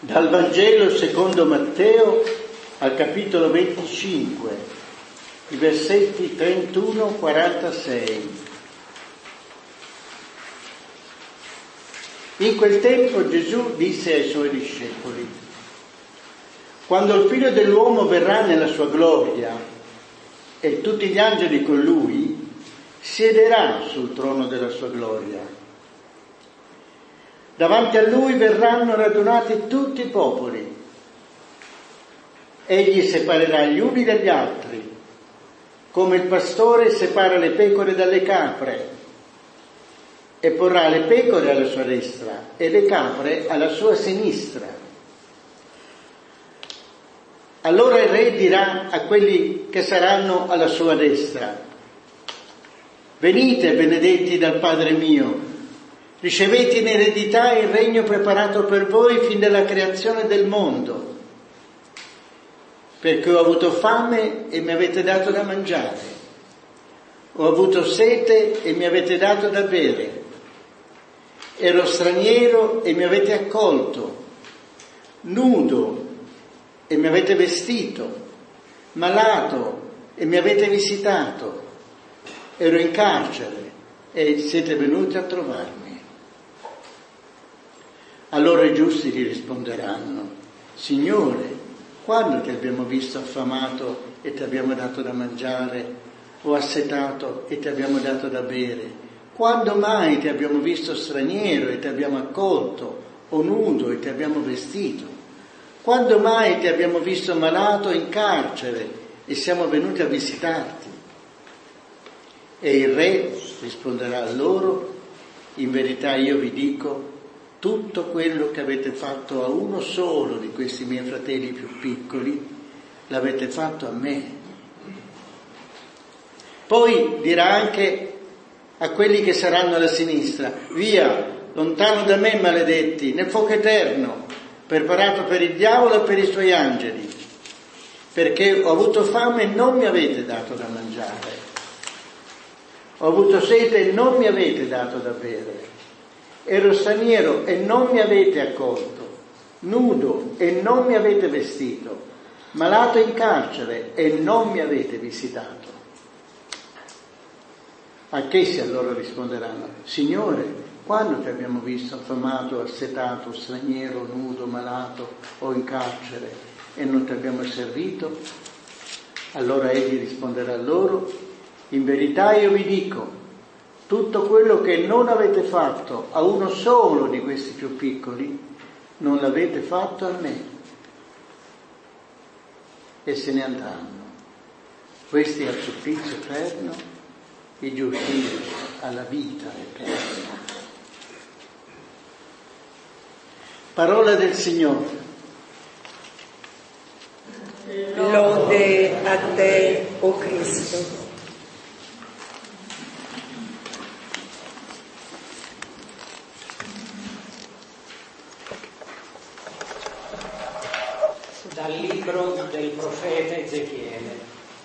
Dal Vangelo secondo Matteo al capitolo 25, i versetti 31-46. In quel tempo Gesù disse ai suoi discepoli: quando il Figlio dell'uomo verrà nella sua gloria e tutti gli angeli con lui, siederà sul trono della sua gloria. Davanti a lui verranno radunati tutti i popoli. Egli separerà gli uni dagli altri, come il pastore separa le pecore dalle capre, e porrà le pecore alla sua destra e le capre alla sua sinistra. Allora il re dirà a quelli che saranno alla sua destra: venite, benedetti dal Padre mio, ricevete in eredità il regno preparato per voi fin dalla creazione del mondo, perché ho avuto fame e mi avete dato da mangiare, ho avuto sete e mi avete dato da bere, ero straniero e mi avete accolto, nudo e mi avete vestito, malato e mi avete visitato, ero in carcere e siete venuti a trovarmi. Allora i giusti gli risponderanno: Signore, quando ti abbiamo visto affamato e ti abbiamo dato da mangiare, o assetato e ti abbiamo dato da bere? Quando mai ti abbiamo visto straniero e ti abbiamo accolto, o nudo e ti abbiamo vestito? Quando mai ti abbiamo visto malato in carcere e siamo venuti a visitarti? E il re risponderà a loro: in verità io vi dico, tutto quello che avete fatto a uno solo di questi miei fratelli più piccoli, l'avete fatto a me. Poi dirà anche a quelli che saranno alla sinistra: via, lontano da me, maledetti, nel fuoco eterno, preparato per il diavolo e per i suoi angeli, perché ho avuto fame e non mi avete dato da mangiare, ho avuto sete e non mi avete dato da bere, ero straniero e non mi avete accolto, nudo e non mi avete vestito, malato in carcere e non mi avete visitato. Anch'essi allora risponderanno: Signore, quando ti abbiamo visto affamato, assetato, straniero, nudo, malato o in carcere e non ti abbiamo servito? Allora egli risponderà loro: in verità io vi dico, tutto quello che non avete fatto a uno solo di questi più piccoli, non l'avete fatto a me. E se ne andranno, questi al supplizio eterno, i giusti alla vita eterna. Parola del Signore. Lode a te, o Cristo. Dal libro del profeta Ezechiele.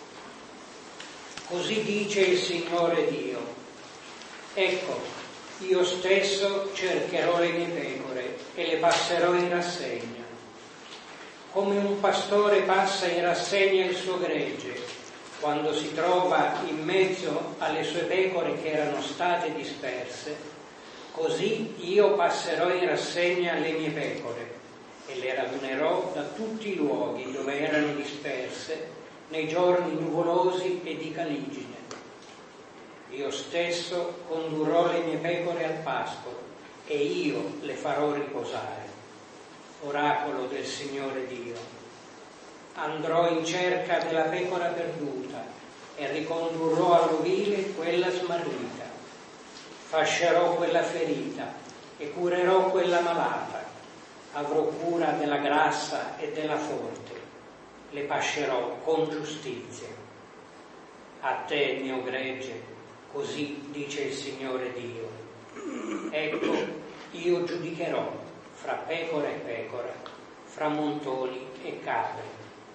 Così dice il Signore Dio: ecco, io stesso cercherò le mie pecore e le passerò in rassegna. Come un pastore passa in rassegna il suo gregge, quando si trova in mezzo alle sue pecore che erano state disperse, così io passerò in rassegna le mie pecore e le radunerò da tutti i luoghi dove erano disperse nei giorni nuvolosi e di caligine. Io stesso condurrò le mie pecore al pascolo e io le farò riposare. Oracolo del Signore Dio. Andrò in cerca della pecora perduta e ricondurrò all'ovile quella smarrita. Fascerò quella ferita e curerò quella malata. Avrò cura della grassa e della forte, le pascerò con giustizia. A te, mio gregge, così dice il Signore Dio. Ecco, io giudicherò fra pecora e pecora, fra montoni e capre.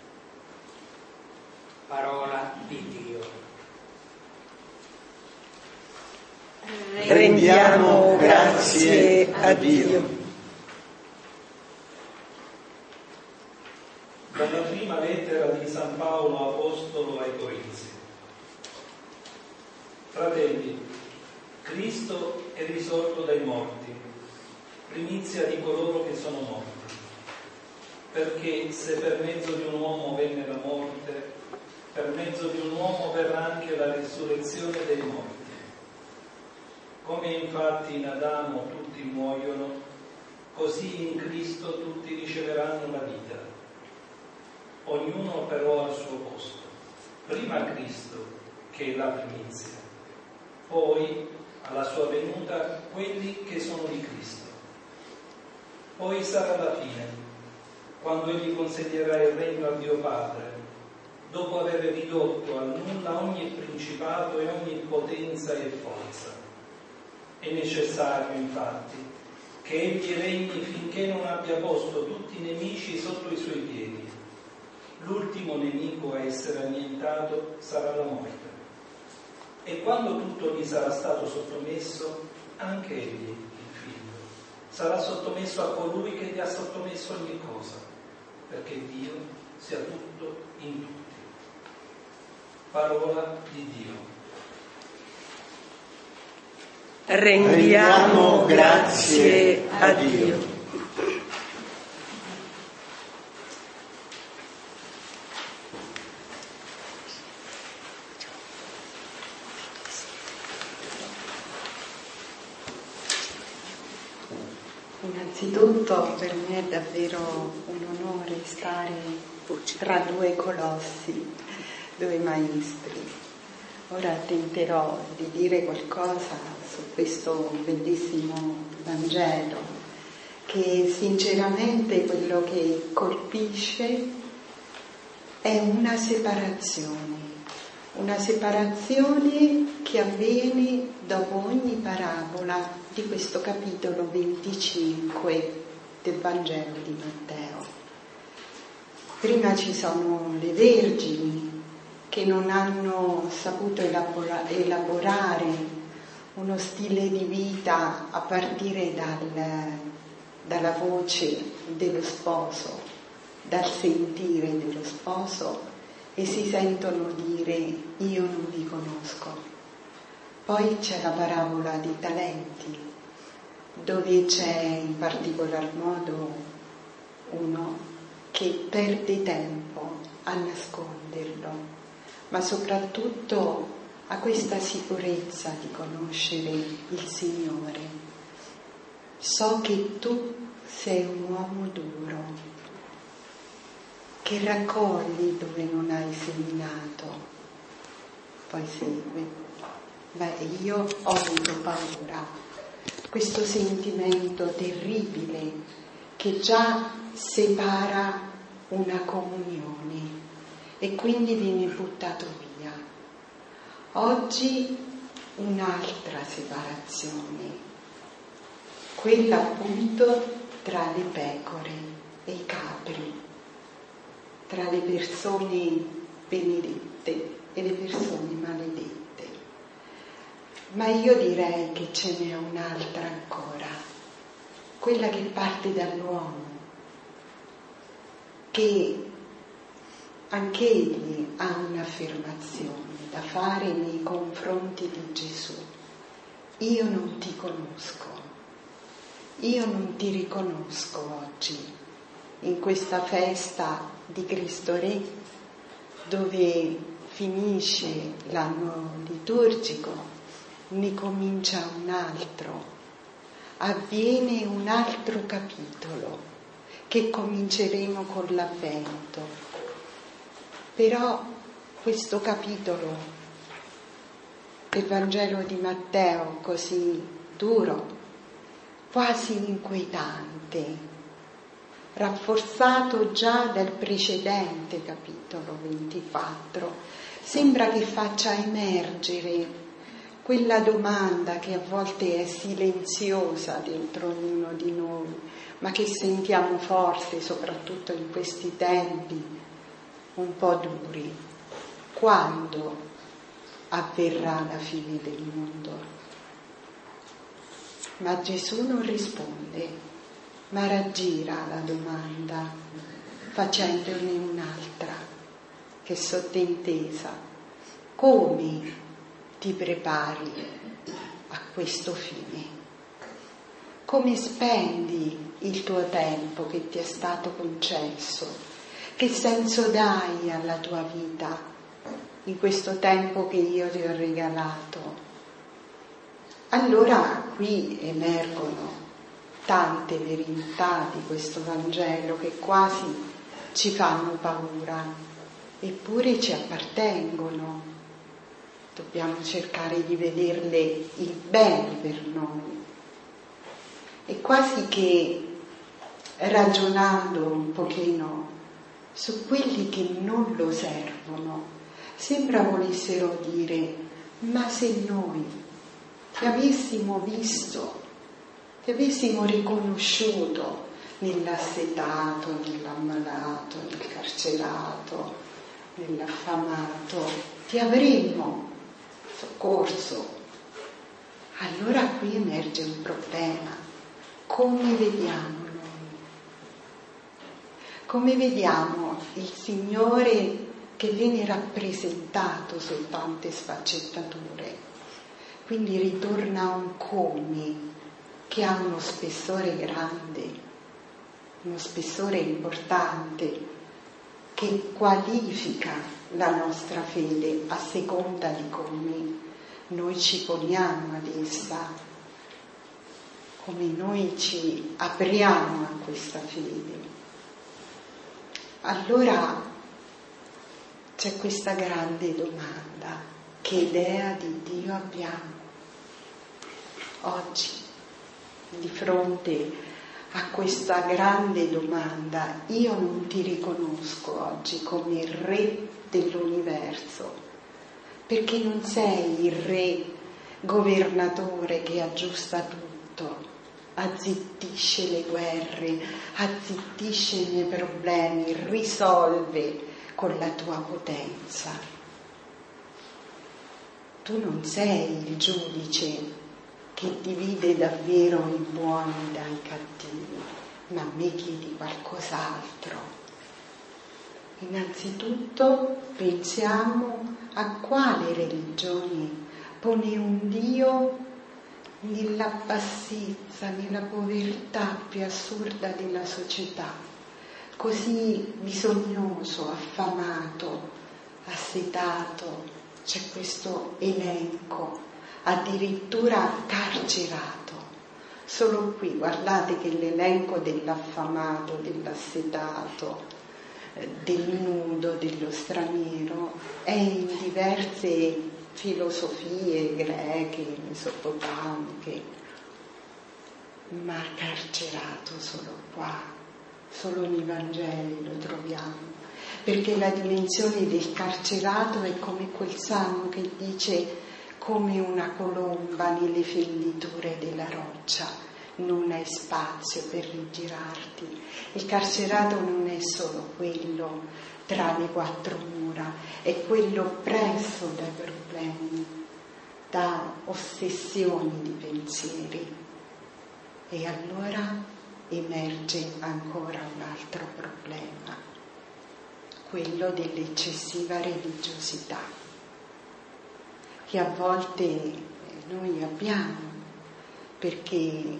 Parola di Dio. Rendiamo grazie a Dio. Fratelli, Cristo è risorto dai morti, primizia di coloro che sono morti, perché se per mezzo di un uomo venne la morte, per mezzo di un uomo verrà anche la risurrezione dei morti. Come infatti in Adamo tutti muoiono, così in Cristo tutti riceveranno la vita, ognuno però al suo posto. Prima Cristo, che è la primizia, poi alla sua venuta quelli che sono di Cristo. Poi sarà la fine, quando egli consegnerà il regno a Dio Padre, dopo aver ridotto al nulla ogni principato e ogni potenza e forza. È necessario, infatti, che egli regni finché non abbia posto tutti i nemici sotto i suoi piedi. L'ultimo nemico a essere annientato sarà la morte. E quando tutto gli sarà stato sottomesso, anche egli, il Figlio, sarà sottomesso a colui che gli ha sottomesso ogni cosa, perché Dio sia tutto in tutti. Parola di Dio. Rendiamo grazie a Dio. Innanzitutto per me è davvero un onore stare tra due colossi, due maestri. Ora tenterò di dire qualcosa su questo bellissimo Vangelo, che sinceramente quello che colpisce è una separazione che avviene dopo ogni parabola di questo capitolo 25 del Vangelo di Matteo. Prima ci sono le vergini che non hanno saputo elaborare uno stile di vita a partire dalla voce dello sposo, dal sentire dello sposo, e si sentono dire io non vi conosco. Poi c'è la parabola dei talenti, dove c'è in particolar modo uno che perde tempo a nasconderlo, ma soprattutto ha questa sicurezza di conoscere il Signore. So che tu sei un uomo duro, che raccogli dove non hai seminato. Poi segue. Beh, io ho avuto paura, questo sentimento terribile che già separa una comunione e quindi viene buttato via. Oggi un'altra separazione, quella appunto tra le pecore e i capri, tra le persone benedette e le persone maledette. Ma io direi che ce n'è un'altra ancora, quella che parte dall'uomo, che anch'egli ha un'affermazione da fare nei confronti di Gesù. Io non ti conosco, io non ti riconosco oggi, in questa festa di Cristo Re, dove finisce l'anno liturgico, ne comincia un altro, avviene un altro capitolo che cominceremo con l'Avvento. Però questo capitolo del Vangelo di Matteo, così duro, quasi inquietante, rafforzato già dal precedente capitolo 24, sembra che faccia emergere quella domanda che a volte è silenziosa dentro ognuno di noi, ma che sentiamo forte soprattutto in questi tempi un po' duri. Quando avverrà la fine del mondo? Ma Gesù non risponde, ma raggira la domanda facendone un'altra che è sottintesa. Come ti ti prepari a questo fine? Come spendi il tuo tempo che ti è stato concesso? Che senso dai alla tua vita in questo tempo che io ti ho regalato? Allora qui emergono tante verità di questo Vangelo che quasi ci fanno paura, eppure ci appartengono. Dobbiamo cercare di vederle il bene per noi. E quasi che ragionando un pochino su quelli che non lo servono, sembra volessero dire: ma se noi ti avessimo visto, ti avessimo riconosciuto nell'assetato, nell'ammalato, nel carcerato, nell'affamato, ti avremmo soccorso. Allora qui emerge un problema. Come vediamo noi? Come vediamo il Signore che viene rappresentato su tante sfaccettature? Quindi ritorna a un come che ha uno spessore grande, uno spessore importante, che qualifica la nostra fede a seconda di come noi ci poniamo ad essa, come noi ci apriamo a questa fede. Allora c'è questa grande domanda: che idea di Dio abbiamo oggi? Di fronte a questa grande domanda, io non ti riconosco oggi come il Re dell'universo, perché non sei il Re governatore che aggiusta tutto, azzittisce le guerre, azzittisce i miei problemi, risolve con la tua potenza. Tu non sei il giudice che divide davvero i buoni dai cattivi, ma a me chiedi qualcos'altro. Innanzitutto pensiamo a quale religione pone un Dio nella bassezza, nella povertà più assurda della società, così bisognoso, affamato, assetato. C'è questo elenco, addirittura carcerato. Solo qui guardate che l'elenco dell'affamato, dell'assetato, del nudo, dello straniero è in diverse filosofie greche, mesopotamiche, ma carcerato solo qua, solo nei Vangeli lo troviamo, perché la dimensione del carcerato è come quel salmo che dice: come una colomba nelle fenditure della roccia, non hai spazio per rigirarti. Il carcerato non è solo quello tra le quattro mura, è quello oppresso dai problemi, da ossessioni di pensieri. E allora emerge ancora un altro problema, quello dell'eccessiva religiosità, che a volte noi abbiamo, perché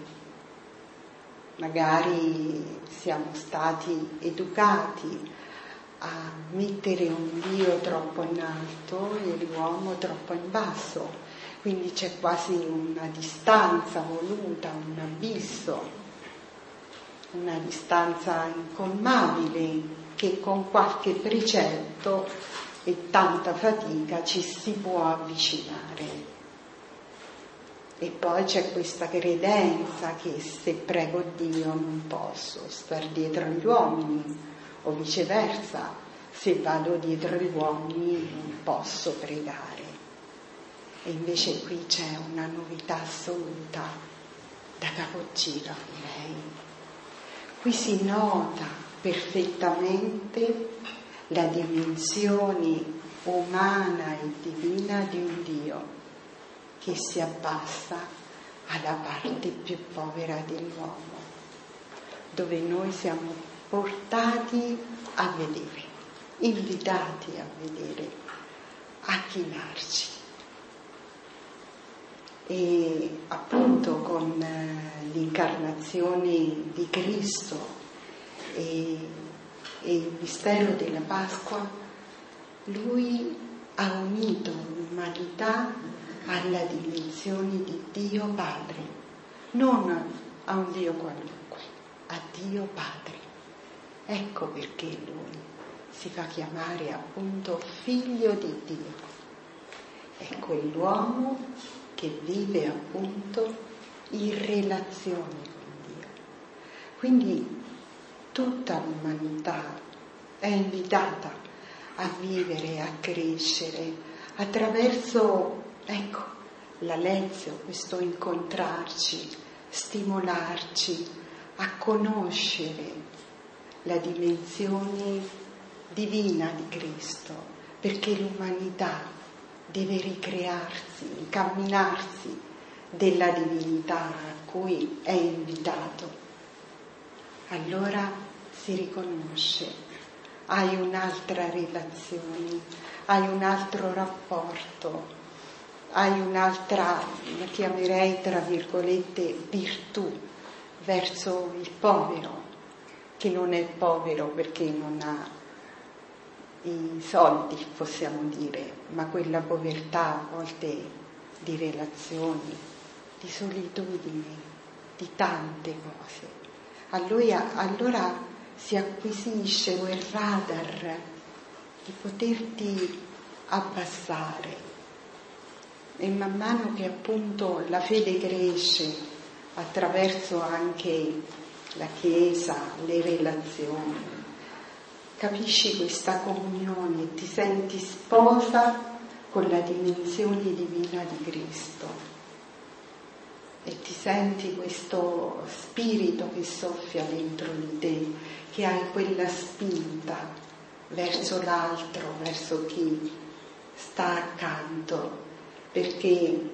magari siamo stati educati a mettere un Dio troppo in alto e l'uomo troppo in basso, quindi c'è quasi una distanza voluta, un abisso, una distanza incolmabile che con qualche precetto e tanta fatica ci si può avvicinare. E poi c'è questa credenza che se prego Dio non posso star dietro agli uomini, o viceversa, se vado dietro agli uomini non posso pregare. E invece qui c'è una novità assoluta, da capogiro direi. Qui si nota perfettamente la dimensione umana e divina di un Dio che si abbassa alla parte più povera dell'uomo, dove noi siamo portati a vedere, invitati a vedere, a chinarci. E appunto con l'incarnazione di Cristo e il mistero della Pasqua, lui ha unito l'umanità alla dimensione di Dio Padre, non a un Dio qualunque, a Dio Padre. Ecco perché lui si fa chiamare appunto figlio di Dio. È quell'uomo che vive appunto in relazione con Dio. Quindi tutta l'umanità è invitata a vivere, a crescere attraverso, la lezione, questo incontrarci, stimolarci a conoscere la dimensione divina di Cristo, perché l'umanità deve ricrearsi, incamminarsi della divinità a cui è invitato. Allora si riconosce, hai un'altra relazione, hai un altro rapporto, hai un'altra, la chiamerei tra virgolette, virtù verso il povero, che non è povero perché non ha i soldi, possiamo dire, ma quella povertà a volte di relazioni, di solitudine, di tante cose. Allora si acquisisce quel radar di poterti abbassare, e man mano che appunto la fede cresce attraverso anche la Chiesa, le relazioni, capisci questa comunione e ti senti sposa con la dimensione divina di Cristo e ti senti questo spirito che soffia dentro di te, che hai quella spinta verso l'altro, verso chi sta accanto, perché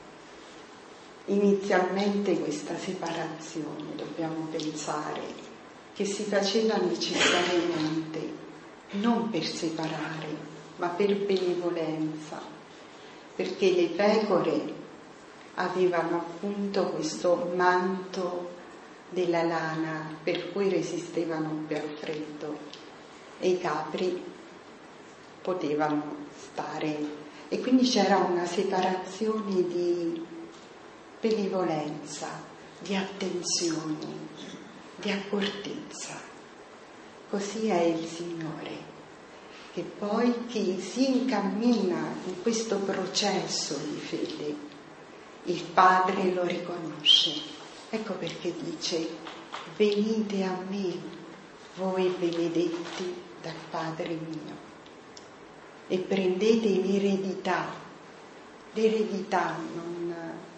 inizialmente questa separazione, dobbiamo pensare, che si faceva necessariamente non per separare, ma per benevolenza, perché le pecore avevano appunto questo manto della lana per cui resistevano più al freddo e i capri potevano stare, e quindi c'era una separazione di benevolenza, di attenzione, di accortezza. Così è il Signore, che poi chi si incammina in questo processo di fede, il Padre lo riconosce. Ecco perché dice: venite a me, voi benedetti dal Padre mio, e prendete in eredità. L'eredità non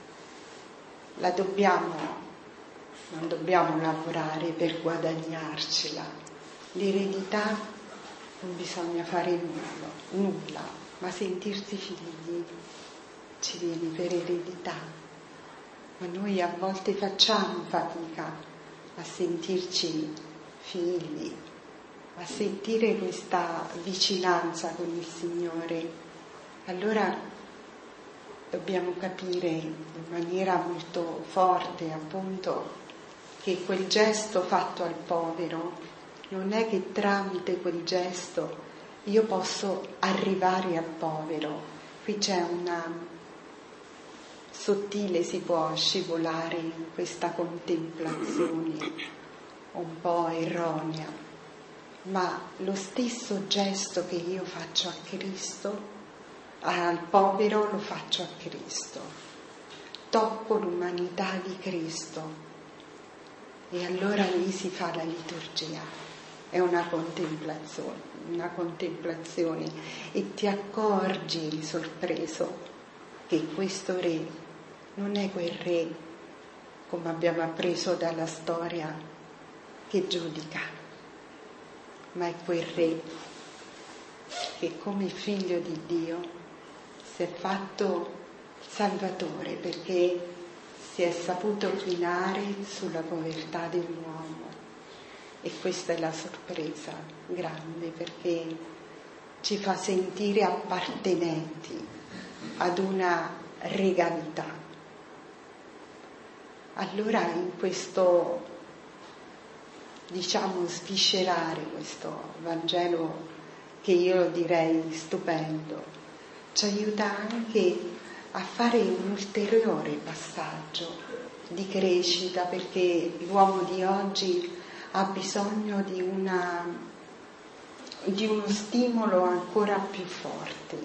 dobbiamo lavorare per guadagnarcela. L'eredità non bisogna fare nulla, ma sentirsi figli ci viene per eredità. Ma noi a volte facciamo fatica a sentirci figli, a sentire questa vicinanza con il Signore. Allora dobbiamo capire in maniera molto forte, appunto, che quel gesto fatto al povero non è che tramite quel gesto io posso arrivare al povero. Qui c'è una sottile, si può scivolare in questa contemplazione un po' erronea, ma lo stesso gesto che io faccio a Cristo, al povero lo faccio a Cristo, tocco l'umanità di Cristo, e allora lì si fa la liturgia. È una contemplazione, e ti accorgi sorpreso che questo re non è quel re, come abbiamo appreso dalla storia, che giudica, ma è quel re che come figlio di Dio si è fatto salvatore, perché si è saputo chinare sulla povertà dell'uomo. E questa è la sorpresa grande, perché ci fa sentire appartenenti ad una regalità, allora in questo, diciamo, sviscerare questo Vangelo, che io direi stupendo, ci aiuta anche a fare un ulteriore passaggio di crescita, perché l'uomo di oggi ha bisogno di uno stimolo ancora più forte,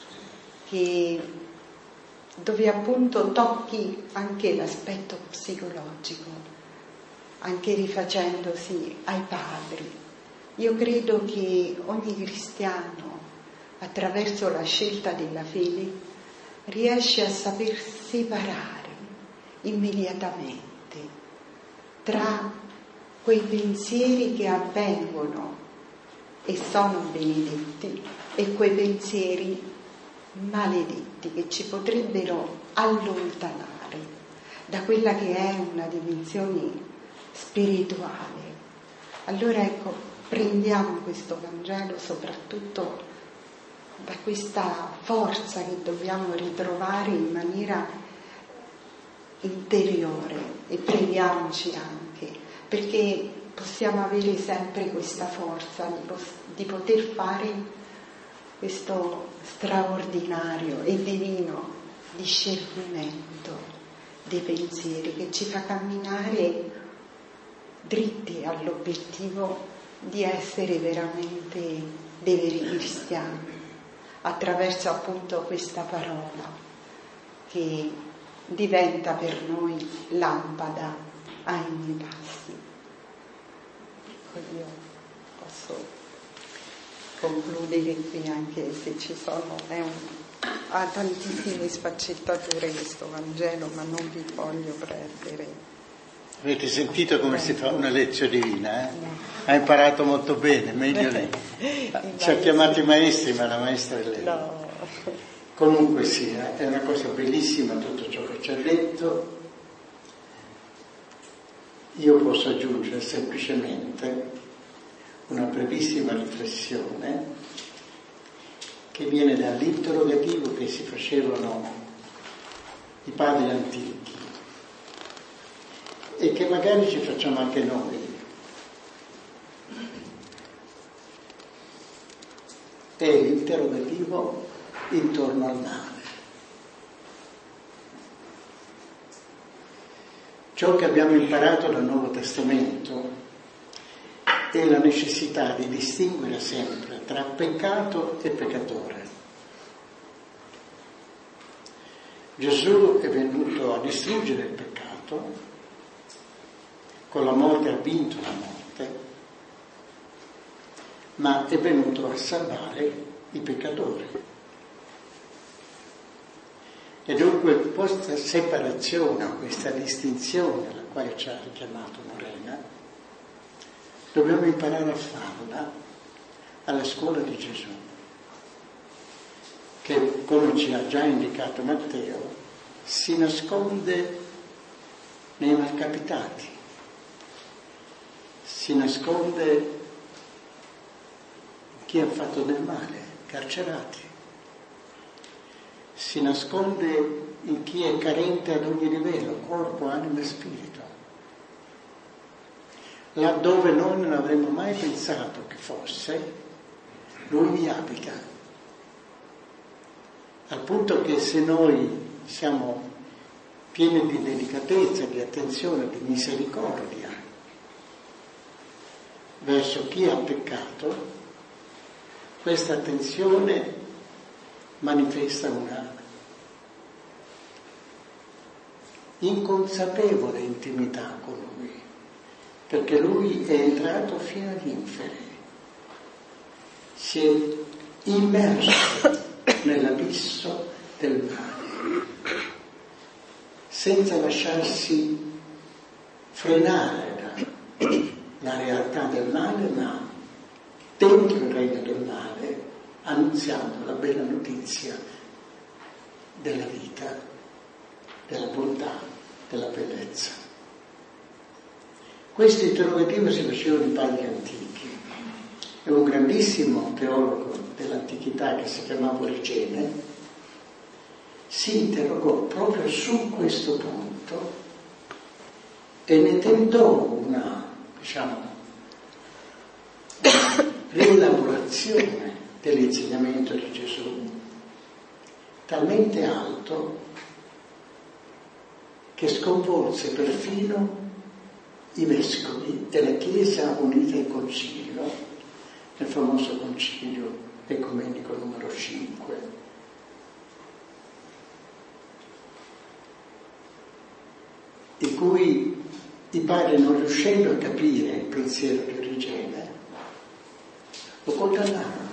dove appunto tocchi anche l'aspetto psicologico, anche rifacendosi ai padri. Io credo che ogni cristiano, attraverso la scelta della fede, riesce a saper separare immediatamente tra quei pensieri che avvengono e sono benedetti e quei pensieri maledetti che ci potrebbero allontanare da quella che è una dimensione spirituale. Allora ecco, prendiamo questo Vangelo soprattutto da questa forza che dobbiamo ritrovare in maniera interiore, e preghiamoci anche, perché possiamo avere sempre questa forza di poter fare questo straordinario e divino discernimento dei pensieri che ci fa camminare dritti all'obiettivo di essere veramente dei veri cristiani, attraverso appunto questa parola che diventa per noi lampada ai miei passi. Ecco, io posso concludere qui, anche se ci sono, ha tantissime sfaccettature questo Vangelo, ma non vi voglio perdere. Avete sentito come si fa una lezione divina? Ha imparato molto bene, meglio lei. Ci ha chiamati maestri, ma la maestra è lei. No. Comunque sia, è una cosa bellissima tutto ciò che ci ha detto. Io posso aggiungere semplicemente una brevissima riflessione che viene dall'interrogativo che si facevano i padri antichi e che magari ci facciamo anche noi. È l'interrogativo intorno al male. Ciò che abbiamo imparato dal Nuovo Testamento è la necessità di distinguere sempre tra peccato e peccatore. Gesù è venuto a distruggere il peccato, con la morte ha vinto la morte, ma è venuto a salvare i peccatori. E dunque questa separazione, questa distinzione alla quale ci ha richiamato Morena, dobbiamo imparare a farla alla scuola di Gesù, che, come ci ha già indicato Matteo, si nasconde nei malcapitati, si nasconde in chi ha fatto del male, carcerati, si nasconde in chi è carente ad ogni livello, corpo, anima e spirito, laddove noi non avremmo mai pensato che fosse, lui mi abita, al punto che se noi siamo pieni di delicatezza, di attenzione, di misericordia verso chi ha peccato, questa attenzione manifesta una inconsapevole intimità con lui, perché lui è entrato fino agli inferi, si è immerso nell'abisso del male, senza lasciarsi frenare dalla realtà del male, ma dentro il regno del male, annunziando la bella notizia della vita, della bontà, della bellezza. Questo interrogativo si facevano i padri antichi. E un grandissimo teologo dell'antichità che si chiamava Origene si interrogò proprio su questo punto e ne tentò una, rielaborazione dell'insegnamento di Gesù, talmente alto che sconvolse perfino i vescovi e la Chiesa unita in concilio, nel famoso concilio ecumenico numero 5. In cui i padri, non riuscendo a capire il pensiero di Origene, lo condannarono.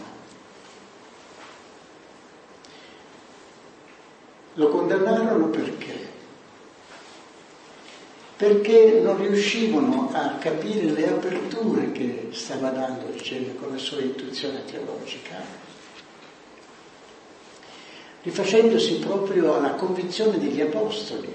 Lo condannarono perché? Perché non riuscivano a capire le aperture che stava dando Origene con la sua intuizione teologica, rifacendosi proprio alla convinzione degli Apostoli,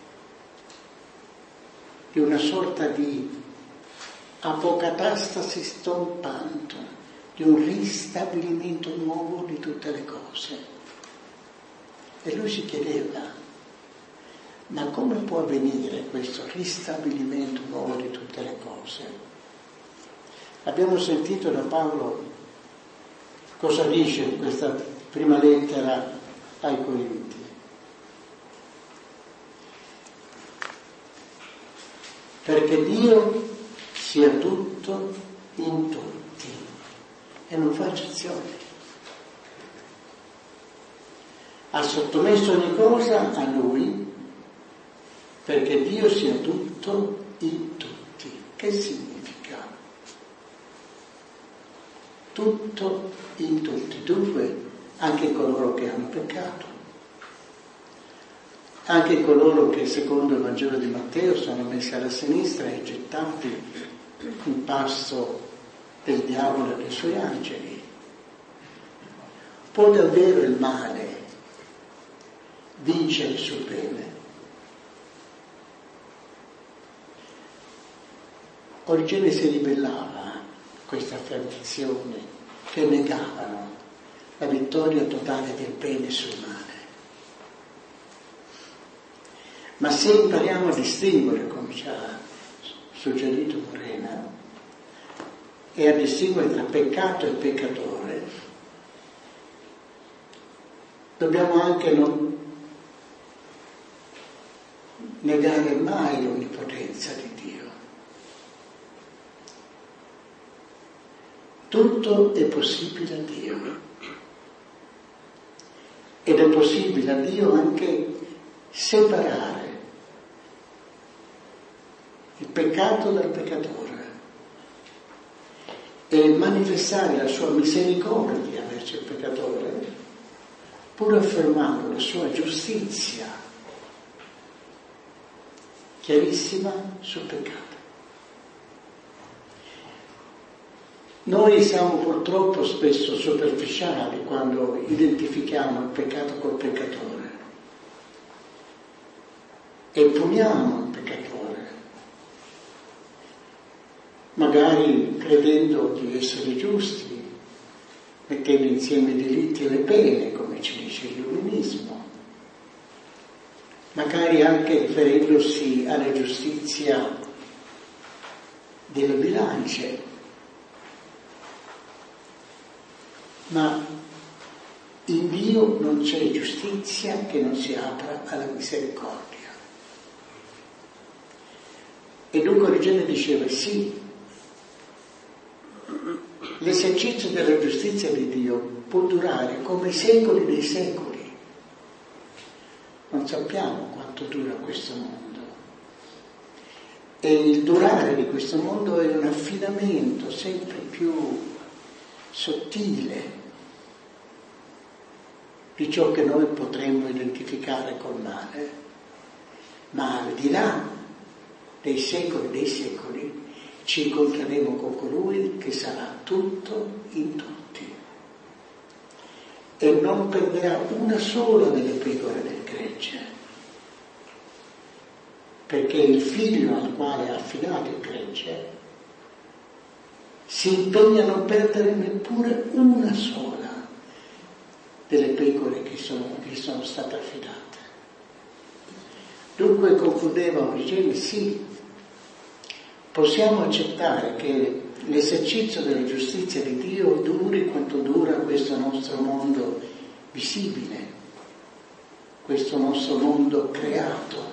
di una sorta di apocatastasi stompanto, di un ristabilimento nuovo di tutte le cose. E lui si chiedeva, ma come può avvenire questo ristabilimento nuovo di tutte le cose? Abbiamo sentito da Paolo cosa dice in questa prima lettera ai Corinti. Perché Dio sia tutto in tutti e non fa eccezioni. Ha sottomesso ogni cosa a Lui perché Dio sia tutto in tutti. Che significa? Tutto in tutti, dunque anche coloro che hanno peccato, anche coloro che secondo il Vangelo di Matteo sono messi alla sinistra e gettati in pasto del diavolo e dei suoi angeli. Può davvero il male vincere sul bene? Origene si ribellava a queste affermazioni che negavano la vittoria totale del bene sul male. Ma se impariamo a distinguere, come ci ha suggerito Morena, e a distinguere tra peccato e peccatore, dobbiamo anche non negare mai l'onnipotenza di Dio. Tutto è possibile a Dio. Ed è possibile a Dio anche separare il peccato dal peccatore e manifestare la sua misericordia verso il peccatore, pur affermando la sua giustizia chiarissima sul peccato. Noi siamo purtroppo spesso superficiali quando identifichiamo il peccato col peccatore e puniamo il peccatore, magari credendo di essere giusti, mettendo insieme i delitti e le pene, come ci dice l'illuminismo, magari anche riferendosi alla giustizia delle bilance. Ma in Dio non c'è giustizia che non si apra alla misericordia. E dunque Origene diceva sì, l'esercizio della giustizia di Dio può durare come i secoli dei secoli. Non sappiamo quanto dura questo mondo. E il durare di questo mondo è un affinamento sempre più sottile di ciò che noi potremmo identificare col male, ma al di là dei secoli ci incontreremo con colui che sarà tutto in tutti e non perderà una sola delle pecore del gregge, perché il figlio al quale ha affidato il gregge si impegna a non perdere neppure una sola delle pecore che gli sono state affidate. Dunque concludeva Origene, sì, possiamo accettare che l'esercizio della giustizia di Dio duri quanto dura questo nostro mondo visibile, questo nostro mondo creato.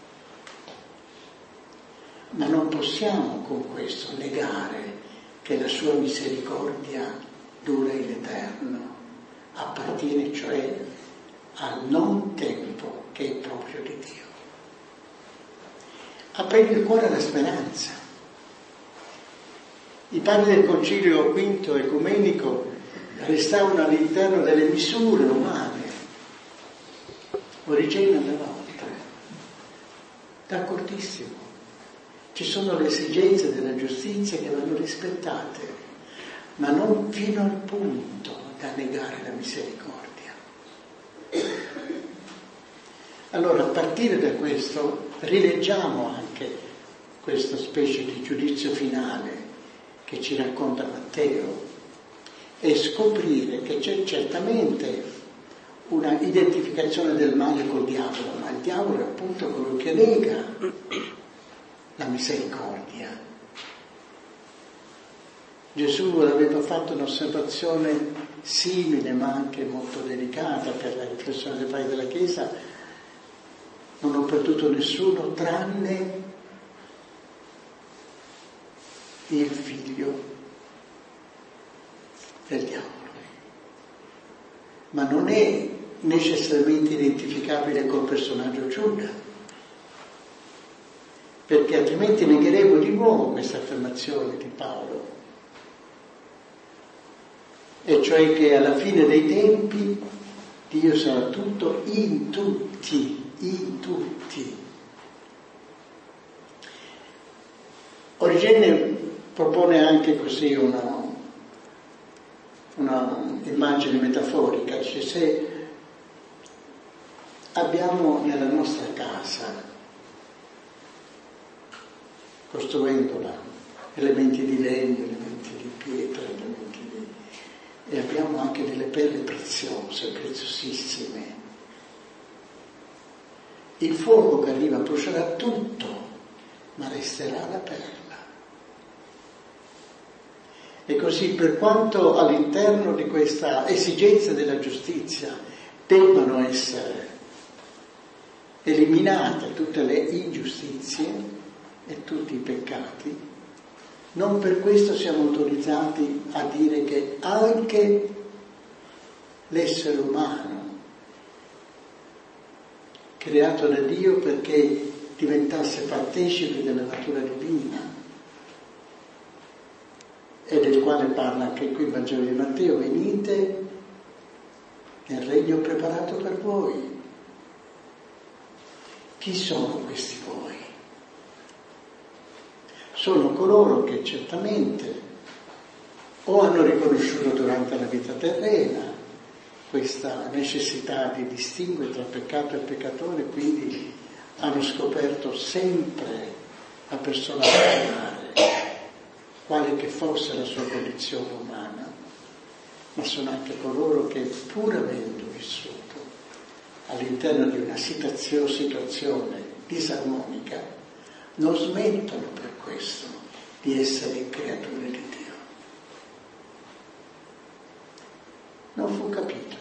Ma non possiamo con questo negare che la sua misericordia dura in eterno, appartiene cioè al non tempo che è proprio di Dio. Apre il cuore alla speranza. I padri del Concilio V ecumenico restavano all'interno delle misure umane. Origene andava oltre. D'accordissimo. Ci sono le esigenze della giustizia che vanno rispettate, ma non fino al punto da negare la misericordia. Allora, a partire da questo, rileggiamo anche questa specie di giudizio finale che ci racconta Matteo e scoprire che c'è certamente una identificazione del male col diavolo, ma il diavolo è appunto quello che nega la misericordia. Gesù aveva fatto un'osservazione simile ma anche molto delicata per la riflessione dei padri della Chiesa: non ho perduto nessuno tranne il figlio del diavolo. Ma non è necessariamente identificabile col personaggio Giuda, perché altrimenti negheremo di nuovo questa affermazione di Paolo, e cioè che alla fine dei tempi Dio sarà tutto in tutti. Origene propone anche così una immagine metaforica, cioè se abbiamo nella nostra casa, costruendola, elementi di legno, elementi di pietra, e abbiamo anche delle perle preziose, preziosissime. Il fuoco che arriva brucerà tutto, ma resterà la perla. E così, per quanto all'interno di questa esigenza della giustizia debbano essere eliminate tutte le ingiustizie e tutti i peccati, non per questo siamo autorizzati a dire che anche l'essere umano creato da Dio perché diventasse partecipe della natura divina, e del quale parla anche qui il Vangelo di Matteo: venite nel regno preparato per voi. Chi sono questi voi? Sono coloro che certamente o hanno riconosciuto durante la vita terrena questa necessità di distinguere tra peccato e peccatore, quindi hanno scoperto sempre la persona ordinaria, quale che fosse la sua condizione umana, ma sono anche coloro che, pur avendo vissuto all'interno di una situazione disarmonica, non smettono per questo di essere creature di Dio. Non fu capito.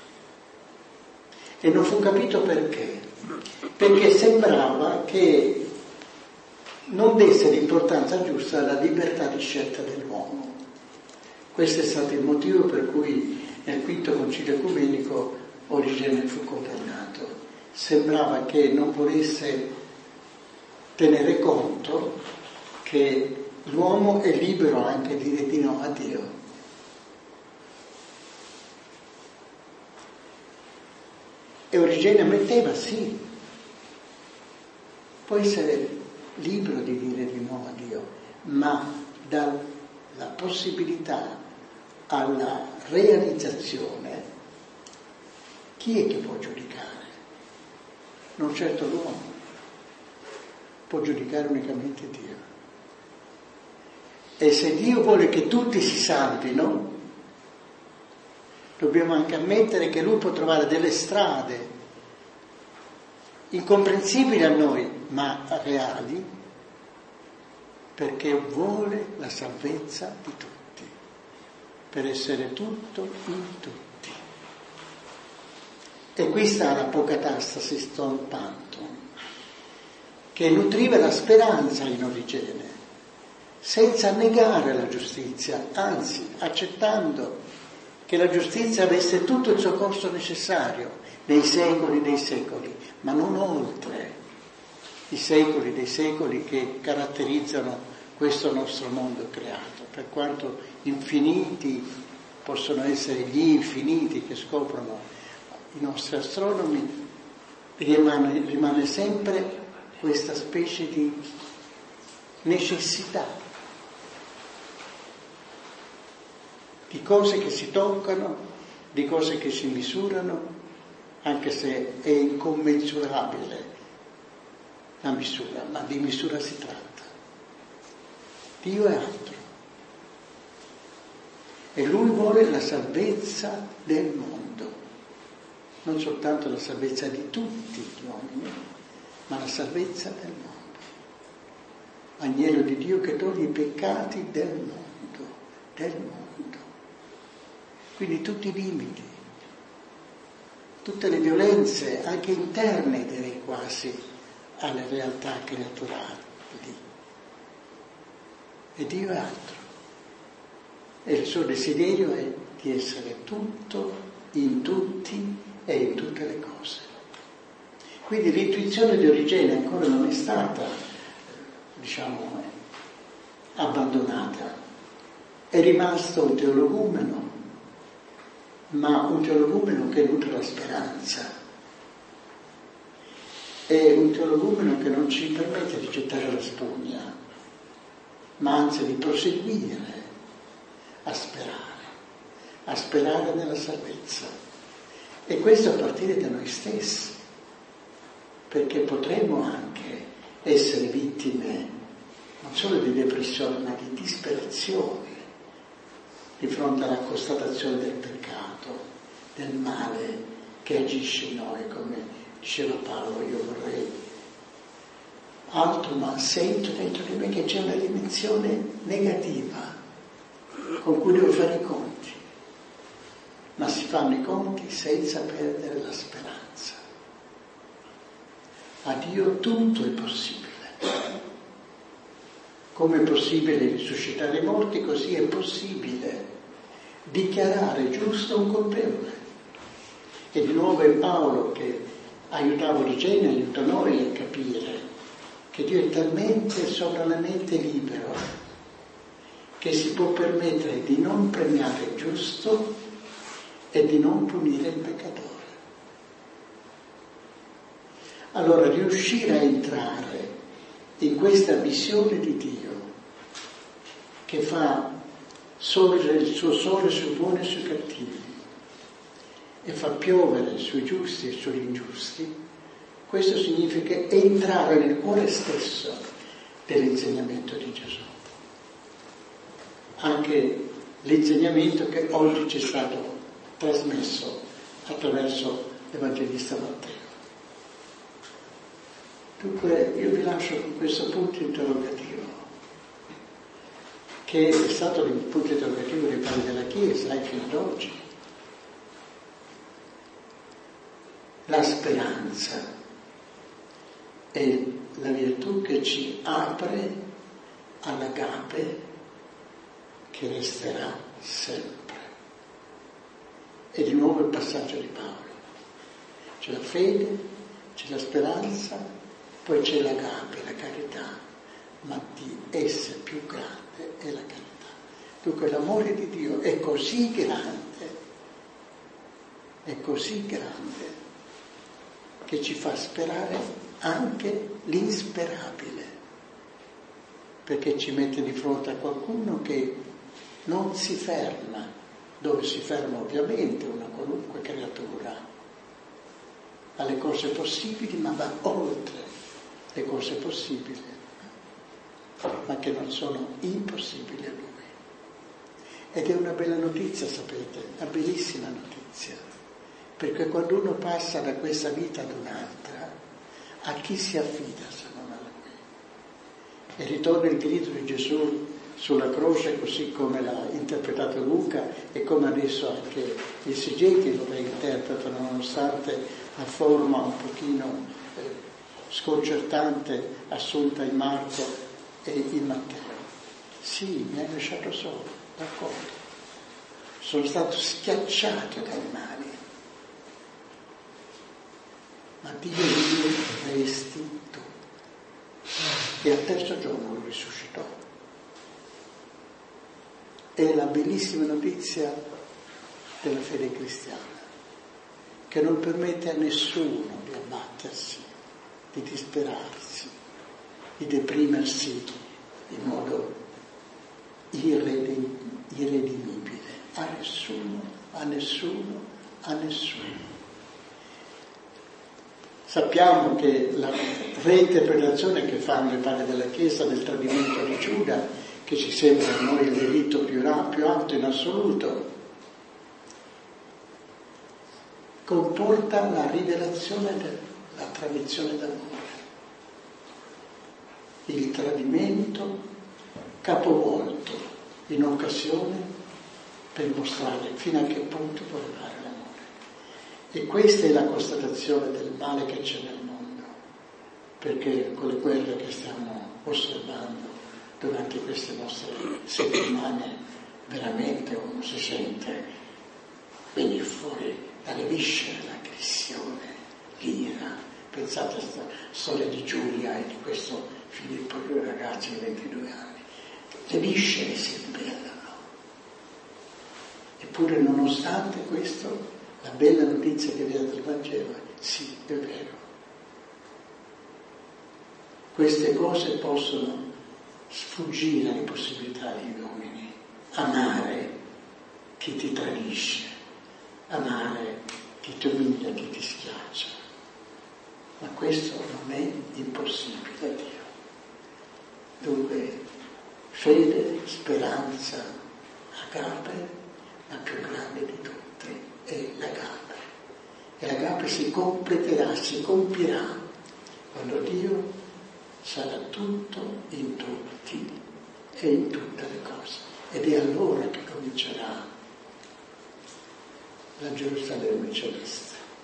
E non fu capito perché? Perché sembrava che non desse l'importanza giusta alla libertà di scelta dell'uomo. Questo è stato il motivo per cui nel V Concilio Ecumenico Origene fu condannato. Sembrava che non volesse tenere conto che l'uomo è libero anche di dire di no a Dio. E Origene ammetteva, sì, può essere libero di dire di no a Dio, ma dalla possibilità alla realizzazione, chi è che può giudicare? Non certo l'uomo, può giudicare unicamente Dio. E se Dio vuole che tutti si salvino, dobbiamo anche ammettere che Lui può trovare delle strade incomprensibili a noi, ma reali, perché vuole la salvezza di tutti, per essere tutto in tutti. E qui sta l'Apocatastasis Ton Panton, che nutriva la speranza in origine, senza negare la giustizia, anzi accettando che la giustizia avesse tutto il suo corso necessario nei secoli dei secoli, ma non oltre i secoli dei secoli che caratterizzano questo nostro mondo creato, per quanto infiniti possono essere gli infiniti che scoprono i nostri astronomi, rimane sempre questa specie di necessità di cose che si toccano, di cose che si misurano, anche se è incommensurabile la misura, ma di misura si tratta. Dio è altro. E Lui vuole la salvezza del mondo, non soltanto la salvezza di tutti gli uomini, ma la salvezza del mondo. Agnello di Dio che toglie i peccati del mondo. Quindi tutti i limiti, tutte le violenze, anche interne direi quasi, alle realtà creaturali. E Dio è altro. E il suo desiderio è di essere tutto in tutti e in tutte le cose. Quindi l'intuizione di origine ancora non è stata, abbandonata. È rimasto un teologumeno, ma un teologumeno che nutre la speranza. È un teologumeno che non ci permette di gettare la spugna, ma anzi di proseguire a sperare nella salvezza. E questo a partire da noi stessi, perché potremmo anche essere vittime non solo di depressione, ma di disperazione di fronte alla constatazione del peccato, del male che agisce in noi, come diceva Paolo. Io vorrei altro, ma sento dentro di me che c'è una dimensione negativa con cui devo fare i conti, ma si fanno i conti senza perdere la speranza. A Dio tutto è possibile. Come è possibile risuscitare i morti, così è possibile dichiarare giusto un colpevole. E di nuovo è Paolo che aiutava Origene, aiuta noi a capire che Dio è talmente sovranamente libero che si può permettere di non premiare il giusto e di non punire il peccatore. Allora riuscire a entrare in questa visione di Dio che fa sorgere il suo sole sui buoni e sui cattivi e fa piovere sui giusti e sugli ingiusti, questo significa entrare nel cuore stesso dell'insegnamento di Gesù. Anche l'insegnamento che oggi ci è stato trasmesso attraverso l'Evangelista Matteo. Dunque io vi lascio con questo punto interrogativo, che è stato il punto interrogativo dei padri della Chiesa fino ad oggi. La speranza è la virtù che ci apre all'agape che resterà sempre. E di nuovo il passaggio di Paolo. C'è la fede, c'è la speranza, poi c'è l'agape, la carità, ma di essa più grande è la carità. Dunque l'amore di Dio è così grande, che ci fa sperare anche l'insperabile, perché ci mette di fronte a qualcuno che non si ferma, dove si ferma ovviamente una qualunque creatura, alle cose possibili, ma va oltre le cose possibili, ma che non sono impossibili a Lui. Ed è una bella notizia, sapete, una bellissima notizia, perché quando uno passa da questa vita ad un'altra, a chi si affida se non a Lui? e ritorna il grido di Gesù sulla croce, così come l'ha interpretato Luca e come adesso anche gli esegeti lo reinterpretano, nonostante la forma un pochino sconcertante assunta in Marco e in Matteo. Sì, mi hai lasciato solo, d'accordo. Sono stato schiacciato dai mali, ma Dio mi resti tu. E al terzo giorno lo risuscitò. È la bellissima notizia della fede cristiana, che non permette a nessuno di abbattersi, di disperarsi, di deprimersi in modo irredimibile. A nessuno, a nessuno, a nessuno. Sappiamo che la reinterpretazione che fanno i padri della Chiesa del tradimento di Giuda, che ci sembra a noi il delitto più alto in assoluto, comporta la rivelazione della tradizione d'amore. Il tradimento capovolto in occasione per mostrare fino a che punto può arrivare l'amore. E questa è la constatazione del male che c'è nel mondo, perché con le guerre che stiamo osservando durante queste nostre settimane veramente uno si sente venire fuori dalle viscere l'aggressione, l'ira. Pensate alla storia di Giulia e di questo Filippo, due ragazzi di 22 anni. Le viscere si ribellano. Eppure nonostante questo, la bella notizia che viene dal Vangelo è sì, è vero. Queste cose possono sfuggire alle possibilità degli uomini. Amare chi ti tradisce, amare chi ti umilia, chi ti schiaccia. Ma questo non è impossibile a Dio. Dunque, fede, speranza, agape, la più grande di tutte è l'agape. E l'agape si completerà, si compirà quando Dio sarà tutto in tutti e in tutte le cose. Ed è allora che comincerà la Gerusalemme celeste.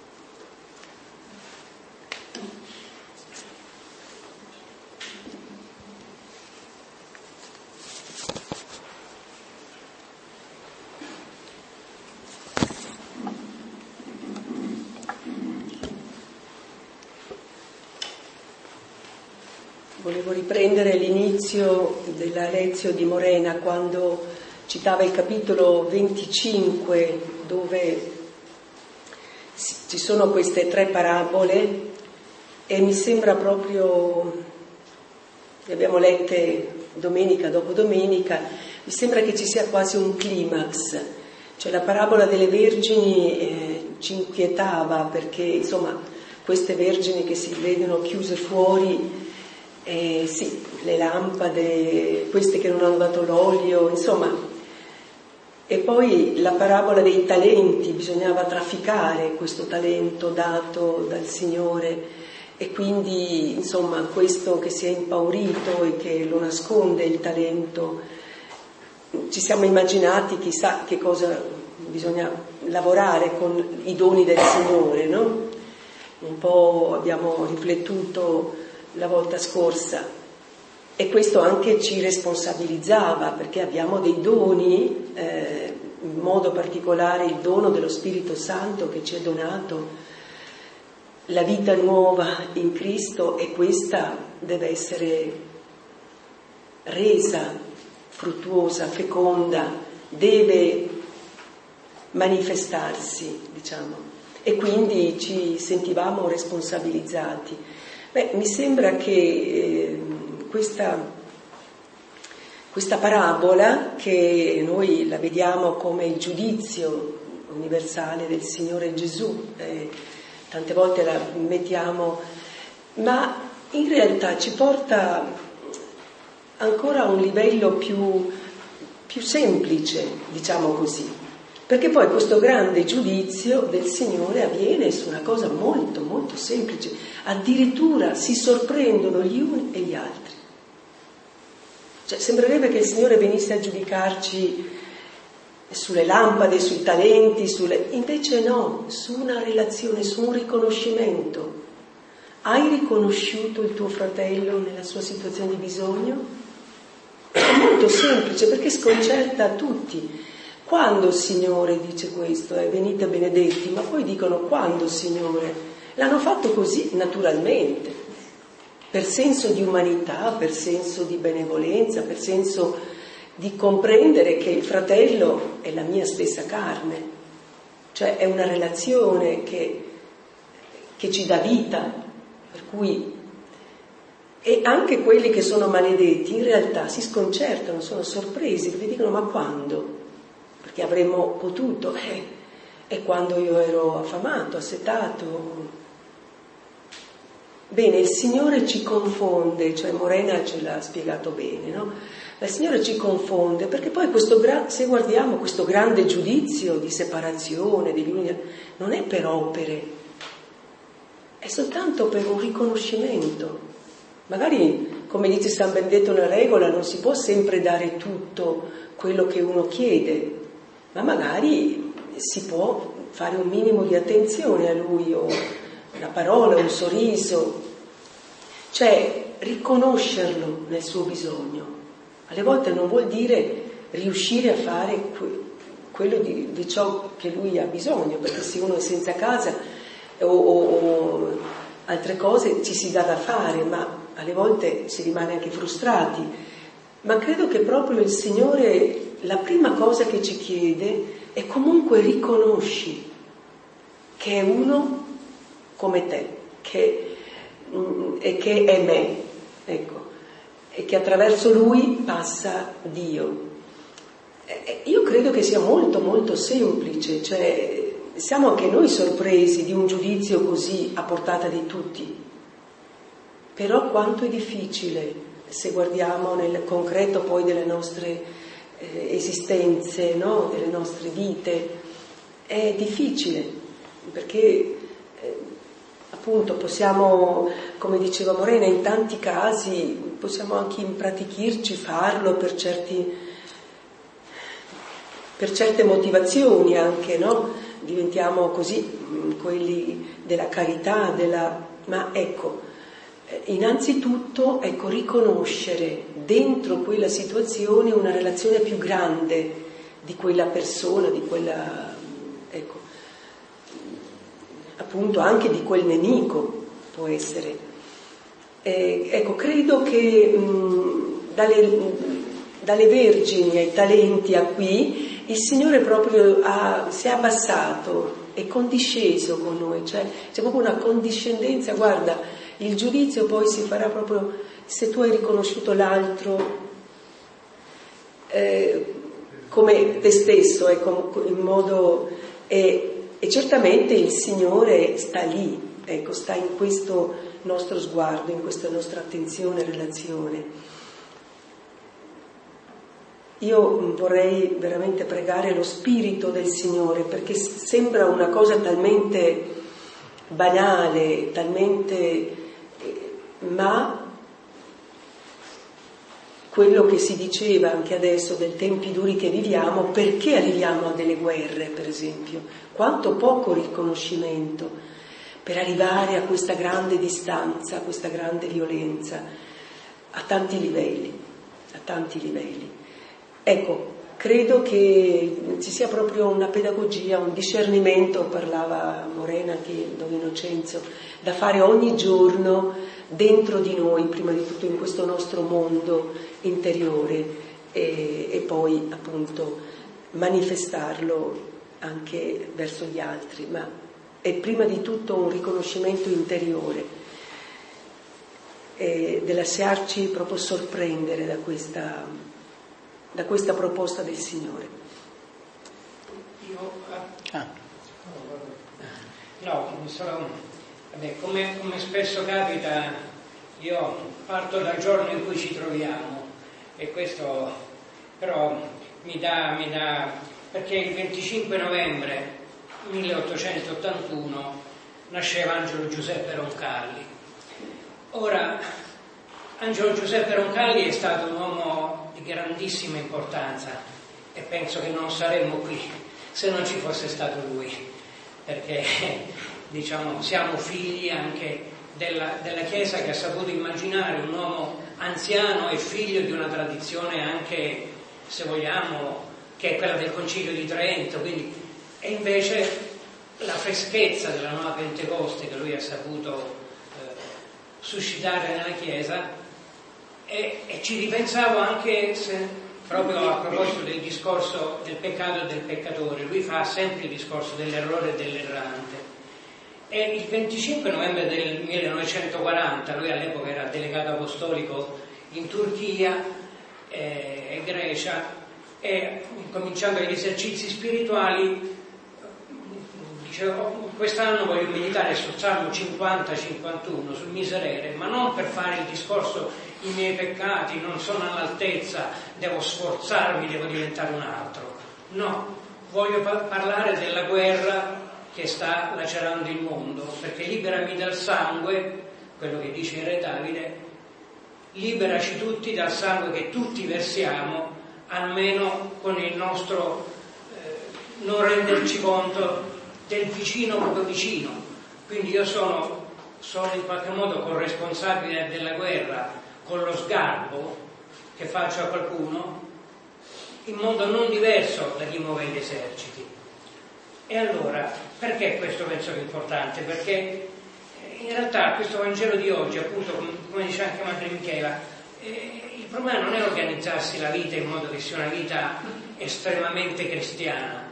Volevo riprendere l'inizio della lezione di Morena quando citava il capitolo 25, dove ci sono queste 3 parabole e mi sembra proprio, le abbiamo lette domenica dopo domenica, mi sembra che ci sia quasi un climax. Cioè la parabola delle vergini ci inquietava perché insomma queste vergini che si vedono chiuse fuori, sì, le lampade, queste che non hanno dato l'olio, insomma. E poi la parabola dei talenti, bisognava trafficare questo talento dato dal Signore e quindi insomma questo che si è impaurito e che lo nasconde il talento, ci siamo immaginati chissà che cosa bisogna lavorare con i doni del Signore, no? Un po' abbiamo riflettuto la volta scorsa e questo anche ci responsabilizzava perché abbiamo dei doni, in modo particolare il dono dello Spirito Santo che ci è donato, la vita nuova in Cristo, e questa deve essere resa fruttuosa, feconda, deve manifestarsi, diciamo, e quindi ci sentivamo responsabilizzati. Mi sembra che questa parabola, che noi la vediamo come il giudizio universale del Signore Gesù, tante volte la mettiamo, ma in realtà ci porta ancora a un livello più semplice, diciamo così. Perché poi questo grande giudizio del Signore avviene su una cosa molto, molto semplice. Addirittura si sorprendono gli uni e gli altri. Cioè, sembrerebbe che il Signore venisse a giudicarci sulle lampade, sui talenti, invece no, su una relazione, su un riconoscimento. Hai riconosciuto il tuo fratello nella sua situazione di bisogno? È molto semplice perché sconcerta tutti. Quando il Signore dice questo? Venite benedetti, ma poi dicono quando, Signore? L'hanno fatto così naturalmente, per senso di umanità, per senso di benevolenza, per senso di comprendere che il fratello è la mia stessa carne, cioè è una relazione che ci dà vita, per cui e anche quelli che sono maledetti in realtà si sconcertano, sono sorpresi, perché dicono ma quando? Perché avremmo potuto, è quando io ero affamato, assetato. Bene, il Signore ci confonde, cioè Morena ce l'ha spiegato bene, no? Il Signore ci confonde perché poi se guardiamo questo grande giudizio di separazione, non è per opere, è soltanto per un riconoscimento. Magari, come dice San Benedetto nella regola, non si può sempre dare tutto quello che uno chiede, ma magari si può fare un minimo di attenzione a lui, o una parola, un sorriso, cioè riconoscerlo nel suo bisogno. Alle volte non vuol dire riuscire a fare quello di ciò che lui ha bisogno, perché se uno è senza casa o altre cose ci si dà da fare, ma alle volte si rimane anche frustrati. Ma credo che proprio il Signore, la prima cosa che ci chiede è comunque riconosci che è uno come te, e che è me, ecco, e che attraverso lui passa Dio. Io credo che sia molto molto semplice, cioè siamo anche noi sorpresi di un giudizio così a portata di tutti, però quanto è difficile se guardiamo nel concreto poi delle nostre esistenze, no? Delle nostre vite, è difficile perché appunto possiamo, come diceva Morena, in tanti casi possiamo anche impratichirci, farlo per certe motivazioni anche, no? Diventiamo così quelli della carità, ma ecco, innanzitutto riconoscere dentro quella situazione una relazione più grande di quella persona, di quella, ecco, appunto anche di quel nemico può essere. Ecco, credo che dalle vergini ai talenti a qui il Signore proprio si è abbassato, è condisceso con noi, cioè c'è proprio una condiscendenza. Guarda, il giudizio poi si farà proprio se tu hai riconosciuto l'altro come te stesso, in modo e certamente il Signore sta lì, ecco, sta in questo nostro sguardo, in questa nostra attenzione e relazione. Io vorrei veramente pregare lo Spirito del Signore, perché sembra una cosa talmente banale, ma quello che si diceva anche adesso del tempi duri che viviamo, perché arriviamo a delle guerre, per esempio, quanto poco riconoscimento per arrivare a questa grande distanza, a questa grande violenza, a tanti livelli. Ecco, credo che ci sia proprio una pedagogia, un discernimento, parlava Morena anche Don Innocenzo, da fare ogni giorno dentro di noi, prima di tutto in questo nostro mondo interiore e poi appunto manifestarlo anche verso gli altri, ma è prima di tutto un riconoscimento interiore e lasciarci proprio sorprendere da questa proposta del Signore. Come spesso capita, io parto dal giorno in cui ci troviamo e questo però mi dà perché il 25 novembre 1881 nasceva Angelo Giuseppe Roncalli. Ora Angelo Giuseppe Roncalli è stato un uomo di grandissima importanza e penso che non saremmo qui se non ci fosse stato lui, perché diciamo siamo figli anche della Chiesa, che ha saputo immaginare un uomo anziano e figlio di una tradizione anche, se vogliamo, che è quella del Concilio di Trento, quindi, e invece la freschezza della nuova Pentecoste che lui ha saputo suscitare nella Chiesa. E ci ripensavo anche proprio a proposito del discorso del peccato e del peccatore. Lui fa sempre il discorso dell'errore e dell'errante, e il 25 novembre del 1940, lui all'epoca era delegato apostolico in Turchia e Grecia, e cominciando gli esercizi spirituali dicevo: quest'anno voglio meditare sul Salmo 50-51, sul miserere, ma non per fare il discorso i miei peccati non sono all'altezza, devo sforzarmi, devo diventare un altro. No, voglio parlare della guerra che sta lacerando il mondo, perché liberami dal sangue, quello che dice il re Davide, liberaci tutti dal sangue che tutti versiamo, almeno con il nostro non renderci conto del vicino proprio vicino. Quindi io sono in qualche modo corresponsabile della guerra con lo sgarbo che faccio a qualcuno, in modo non diverso da chi muove gli eserciti. E allora, perché questo penso che è importante? Perché in realtà questo Vangelo di oggi, appunto, come dice anche Madre Michela, il problema non è organizzarsi la vita in modo che sia una vita estremamente cristiana.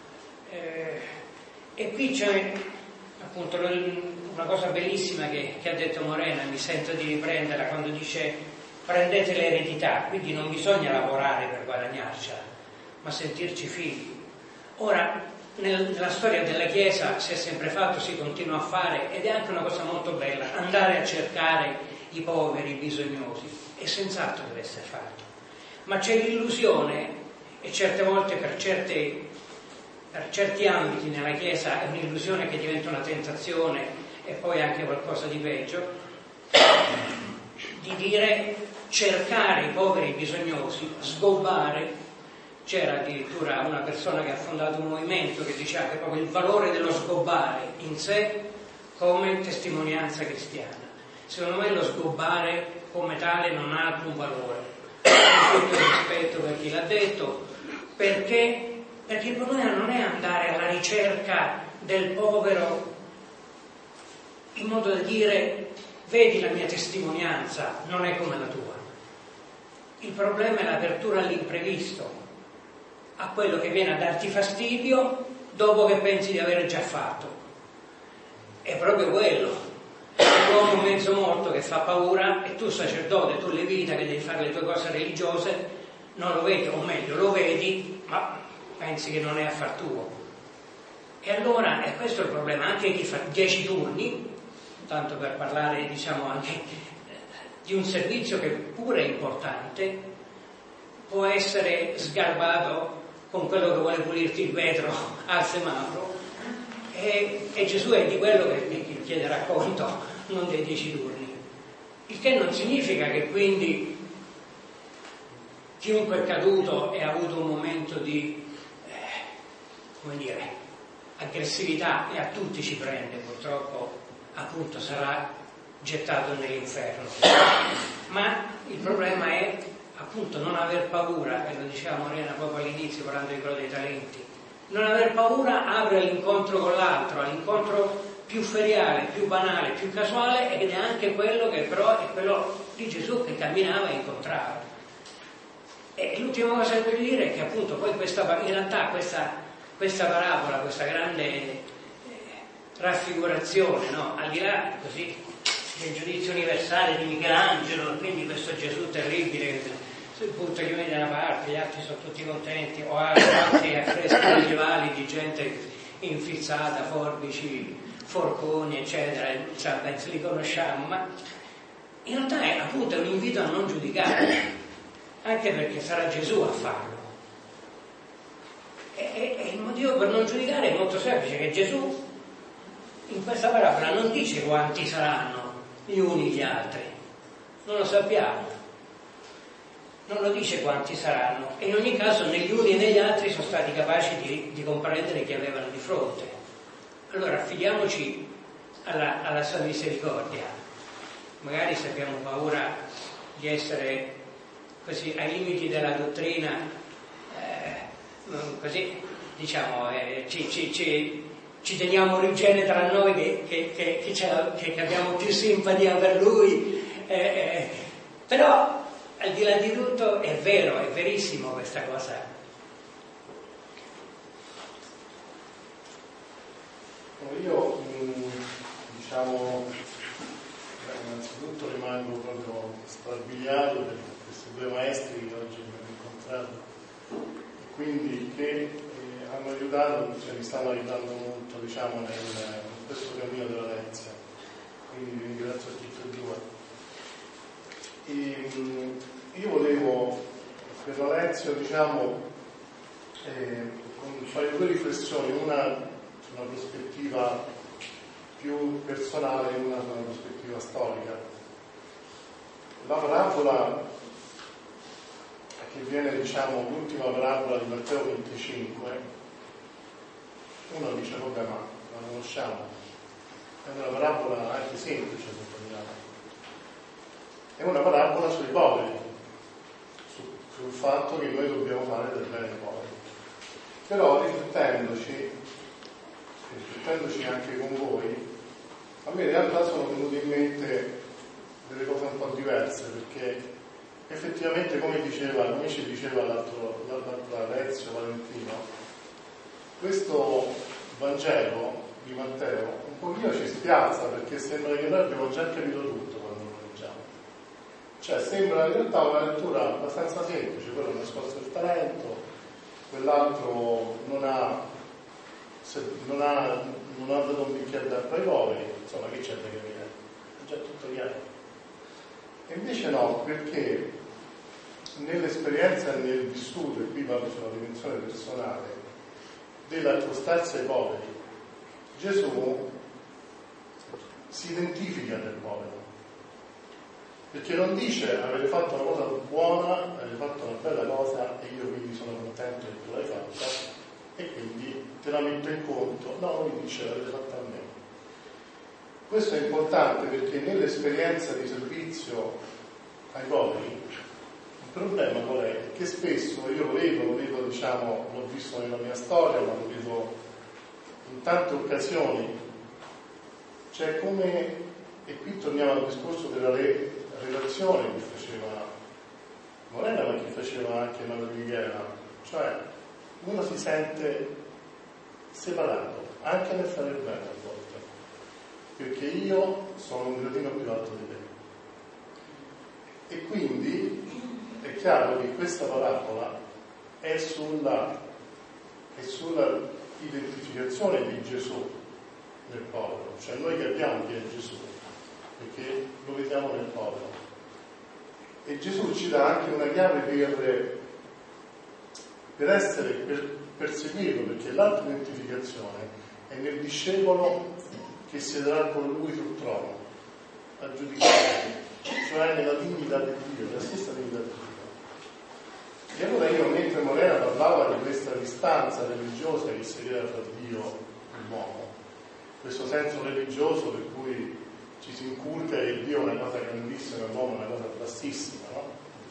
E qui c'è appunto una cosa bellissima che ha detto Morena, mi sento di riprenderla, quando dice: prendete l'eredità, quindi non bisogna lavorare per guadagnarcela, ma sentirci figli. Ora, nella storia della Chiesa si è sempre fatto, si continua a fare, ed è anche una cosa molto bella, andare a cercare i poveri, i bisognosi, e senz'altro deve essere fatto. Ma c'è l'illusione, e certe volte per certi ambiti nella Chiesa è un'illusione che diventa una tentazione e poi anche qualcosa di peggio, di dire cercare i poveri e i bisognosi, sgobbare. C'era addirittura una persona che ha fondato un movimento che diceva che proprio il valore dello sgobbare in sé come testimonianza cristiana. Secondo me lo sgobbare come tale non ha alcun valore, con tutto il rispetto per chi l'ha detto, perché il problema non è andare alla ricerca del povero in modo da dire: vedi, la mia testimonianza non è come la tua. Il problema è l'apertura all'imprevisto, a quello che viene a darti fastidio dopo che pensi di aver già fatto. È proprio quello, l'uomo mezzo morto che fa paura, e tu sacerdote, tu levita che devi fare le tue cose religiose, non lo vedi, o meglio lo vedi, ma pensi che non è affar tuo. E allora è questo il problema. Anche chi fa 10 turni, tanto per parlare diciamo anche di un servizio che pure è importante, può essere sgarbato con quello che vuole pulirti il vetro al semaforo, e Gesù è di quello che chiede racconto, non dei 10 turni. Il che non significa che quindi chiunque è caduto e ha avuto un momento di aggressività, e a tutti ci prende, purtroppo appunto sarà gettato nell'inferno. Ma il problema è appunto non aver paura, e lo diceva Morena proprio all'inizio parlando di quello dei talenti. Non aver paura apre all'incontro con l'altro, all'incontro più feriale, più banale, più casuale, ed è anche quello che però è quello di Gesù che camminava e incontrava. E l'ultima cosa che voglio dire è che appunto poi in realtà questa parabola, questa grande raffigurazione, no? Al di là così del giudizio universale di Michelangelo, quindi questo Gesù terribile, sul punto gli uni da una parte, gli altri sono tutti contenti, o altri affreschi medievali di gente infizzata, forbici, forconi, eccetera, penso li conosciamo, ma in realtà è appunto un invito a non giudicare, anche perché sarà Gesù a farlo. E il motivo per non giudicare è molto semplice, che Gesù in questa parabola non dice quanti saranno gli uni gli altri, Non lo sappiamo. Non lo dice quanti saranno. E in ogni caso negli uni e negli altri sono stati capaci di comprendere chi avevano di fronte. Allora affidiamoci alla sua misericordia. Magari se abbiamo paura di essere così ai limiti della dottrina, così diciamo ci teniamo Rigene tra noi che abbiamo più simpatia per lui, però al di là di tutto è vero, è verissimo questa cosa. Io innanzitutto rimango proprio strabiliato per questi due maestri che oggi abbiamo incontrato e quindi che hanno aiutato, mi stanno aiutando molto in questo cammino della Lezia, quindi vi ringrazio a tutti e due. E io volevo per la Lezia fare due riflessioni, una su una prospettiva più personale e una su una prospettiva storica. La parabola che viene l'ultima parabola di Matteo 25, uno dice vabbè, ma la conosciamo, è una parabola anche semplice se vogliamo, è una parabola sui poveri, sul fatto che noi dobbiamo fare del bene ai poveri. Però riflettendoci anche con voi, a me in realtà sono venute in mente delle cose un po' diverse, perché effettivamente come ci diceva l'altro Ezio Valentino, questo Vangelo di Matteo un pochino ci spiazza, perché sembra che noi abbiamo già capito tutto quando lo leggiamo. Cioè sembra in realtà una lettura abbastanza semplice, quello ha nascosto il talento, quell'altro non ha dato un bicchiere d'acqua ai poveri, insomma che c'è da capire? È già tutto chiaro. E invece no, perché nell'esperienza e nel vissuto, e qui parlo sulla dimensione personale, dell'accostarsi ai poveri, Gesù si identifica del povero. Perché non dice avete fatto una cosa buona, avete fatto una bella cosa e io quindi sono contento che tu l'hai fatta e quindi te la metto in conto. No, lui dice l'avete fatta a me. Questo è importante perché nell'esperienza di servizio ai poveri il problema qual è? Che spesso io lo vedo, l'ho visto nella mia storia, ma lo vedo in tante occasioni, cioè come, e qui torniamo al discorso della relazione che faceva Morena, ma che faceva anche Madre Michela, cioè uno si sente separato anche nel fare il bene a volte, perché io sono un gradino più alto di te. E quindi è chiaro che questa parabola è sulla identificazione di Gesù nel povero, cioè noi capiamo chi è Gesù perché lo vediamo nel povero, e Gesù ci dà anche una chiave per seguirlo, perché l'altra identificazione è nel discepolo che siederà con lui sul trono a giudicare, cioè nella dignità di Dio, nella stessa dignità di Dio. E allora io, mentre Morena parlava di questa distanza religiosa che si crea tra Dio e l'uomo, questo senso religioso per cui ci si inculca che Dio è una cosa grandissima e l'uomo è una cosa bassissima, no?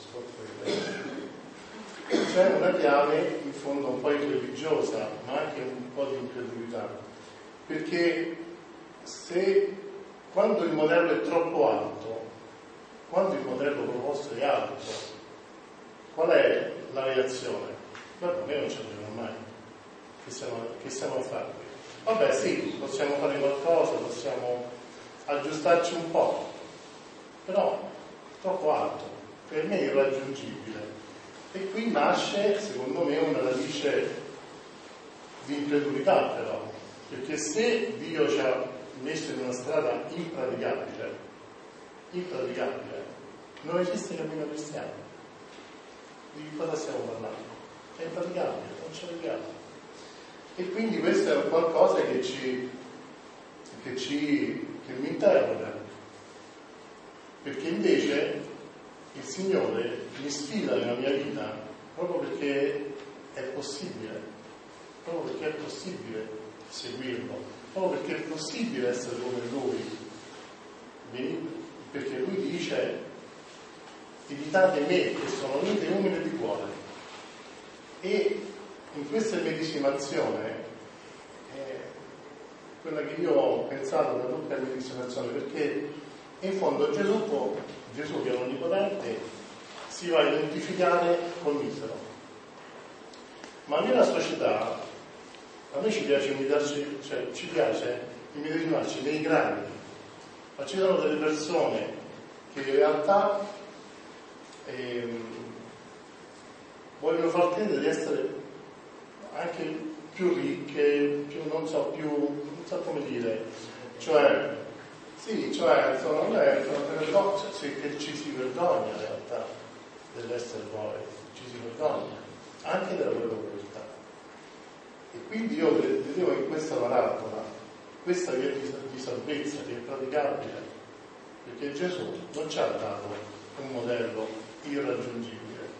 C'è una chiave in fondo un po' religiosa, ma anche un po' di incredulità, perché quando il modello è troppo alto, quando il modello proposto è alto, qual è la reazione? Guarda, noi non ci arriviamo mai, che siamo a fare? Vabbè sì, possiamo fare qualcosa, possiamo aggiustarci un po', però troppo alto, per me è irraggiungibile. E qui nasce, secondo me, una radice di incredulità però, perché se Dio ci ha messo in una strada impraticabile, non esiste cammino cristiano. Di cosa stiamo parlando? È impraticabile, non ci arriviamo. E quindi questo è qualcosa che mi interroga. perché invece il Signore mi sfida nella mia vita proprio perché è possibile, proprio perché è possibile seguirlo, proprio perché è possibile essere come Lui, perché Lui dice: imitate me che sono mite e umile di cuore. E in questa medesimazione quella che io ho pensato da tutta la medesimazione, perché in fondo Gesù che è onnipotente si va a identificare con Israele, ma nella società a noi ci piace imitarci, cioè ci piace immedesimarci nei grandi, ma ci sono delle persone che in realtà vogliono far credere di essere anche più ricche, più non so come dire, cioè insomma che ci si vergogna in realtà dell'essere poveri, ci si vergogna anche della loro povertà. E quindi io vedevo in questa parabola questa via di salvezza che è praticabile, perché Gesù non ci ha dato un modello irraggiungibile.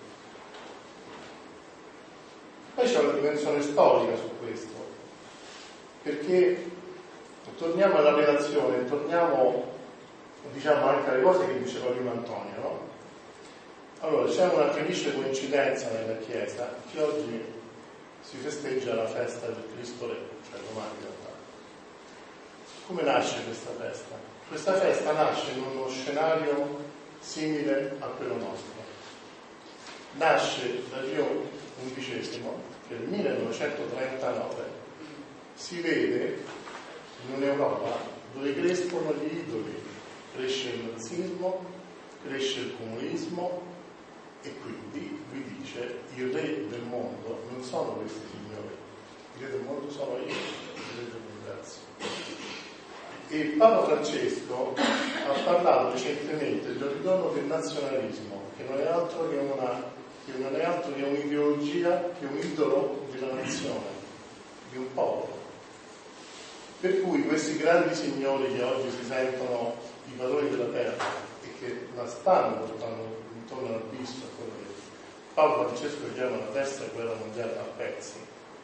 Poi c'è una dimensione storica su questo, perché torniamo alla relazione, torniamo diciamo anche alle cose che diceva prima Antonio, no? Allora c'è una felice coincidenza nella Chiesa che oggi si festeggia la festa del Cristo Re, cioè domani in realtà. Come nasce questa festa? Questa festa nasce in uno scenario simile a quello nostro. Nasce da Pio XI, che nel 1939 si vede in un'Europa dove crescono gli idoli, cresce il nazismo, cresce il comunismo, e quindi lui dice: il re del mondo non sono questi signori, il re del mondo sono io, il re dell'universo. E Papa Francesco ha parlato recentemente del ritorno del nazionalismo, che non è altro che un'ideologia, che un idolo della nazione, di un popolo. Per cui questi grandi signori che oggi si sentono i padroni della terra e che la stanno portando intorno al abisso, a quello che Papa Francesco chiama la terza guerra mondiale a pezzi.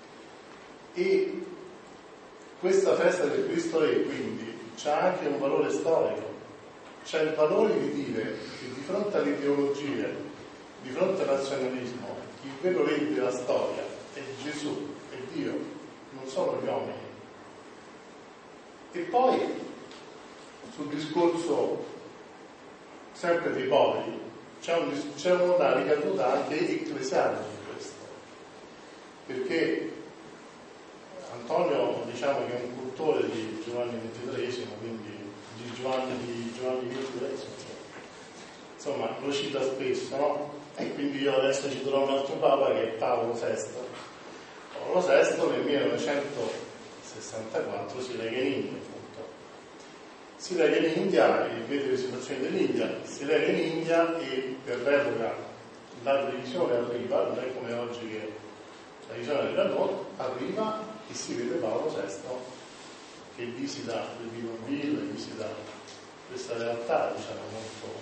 E questa festa del Cristo Re quindi c'ha anche un valore storico, c'è il valore di dire che di fronte alle ideologie, di fronte al nazionalismo, il vero re della storia è Gesù, è Dio, non sono gli uomini. E poi sul discorso sempre dei poveri c'è una ricaduta anche ecclesiale in questo, perché Antonio diciamo che è un cultore di Giovanni XXIII, quindi di Giovanni XXIII, insomma lo cita spesso, no? E quindi io adesso citerò un altro Papa che è Paolo VI. Paolo VI nel 1964 si lega in India, appunto. Si lega in India e vede le situazioni dell'India, si lega in India e per l'epoca la televisione arriva, non è come oggi che la televisione arriva e si vede Paolo VI che visita le bidonville, visita questa realtà diciamo molto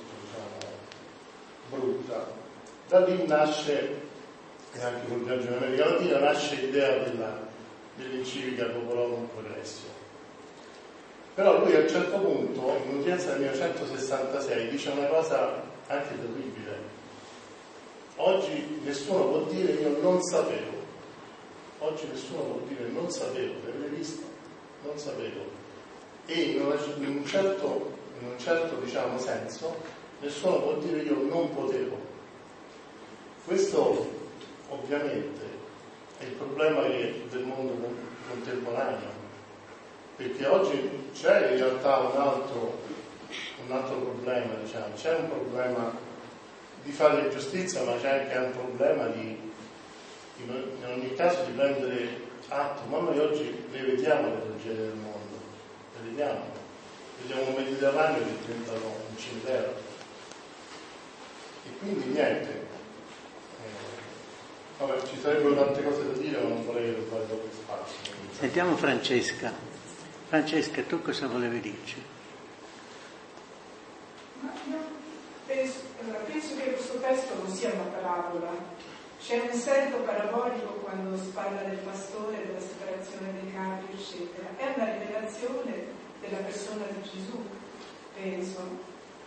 brutta. Da lì nasce, e anche col viaggio in America Latina, nasce l'idea dell'enciclica Popolorum Progressio. Però lui a un certo punto, in un'udienza del 1966, dice una cosa anche terribile. Oggi nessuno può dire io non sapevo. Oggi nessuno può dire non sapevo, l'avete visto? Non sapevo. E in un certo diciamo senso nessuno può dire io non potevo. Questo ovviamente è il problema del mondo contemporaneo, perché oggi c'è in realtà un altro problema, diciamo. C'è un problema di fare giustizia, ma c'è anche un problema in ogni caso di prendere atto. Ma noi oggi le vediamo le tragedie del mondo, le vediamo un Mediterraneo che diventa un cimitero. E quindi niente, ci sarebbero tante cose da dire, ma non vorrei rubare troppo spazio. Sentiamo Francesca. Francesca, tu cosa volevi dirci? Ma penso che questo testo non sia una parabola. C'è un serto parabolico quando si parla del pastore, della separazione dei capi, eccetera. È una rivelazione della persona di Gesù, penso.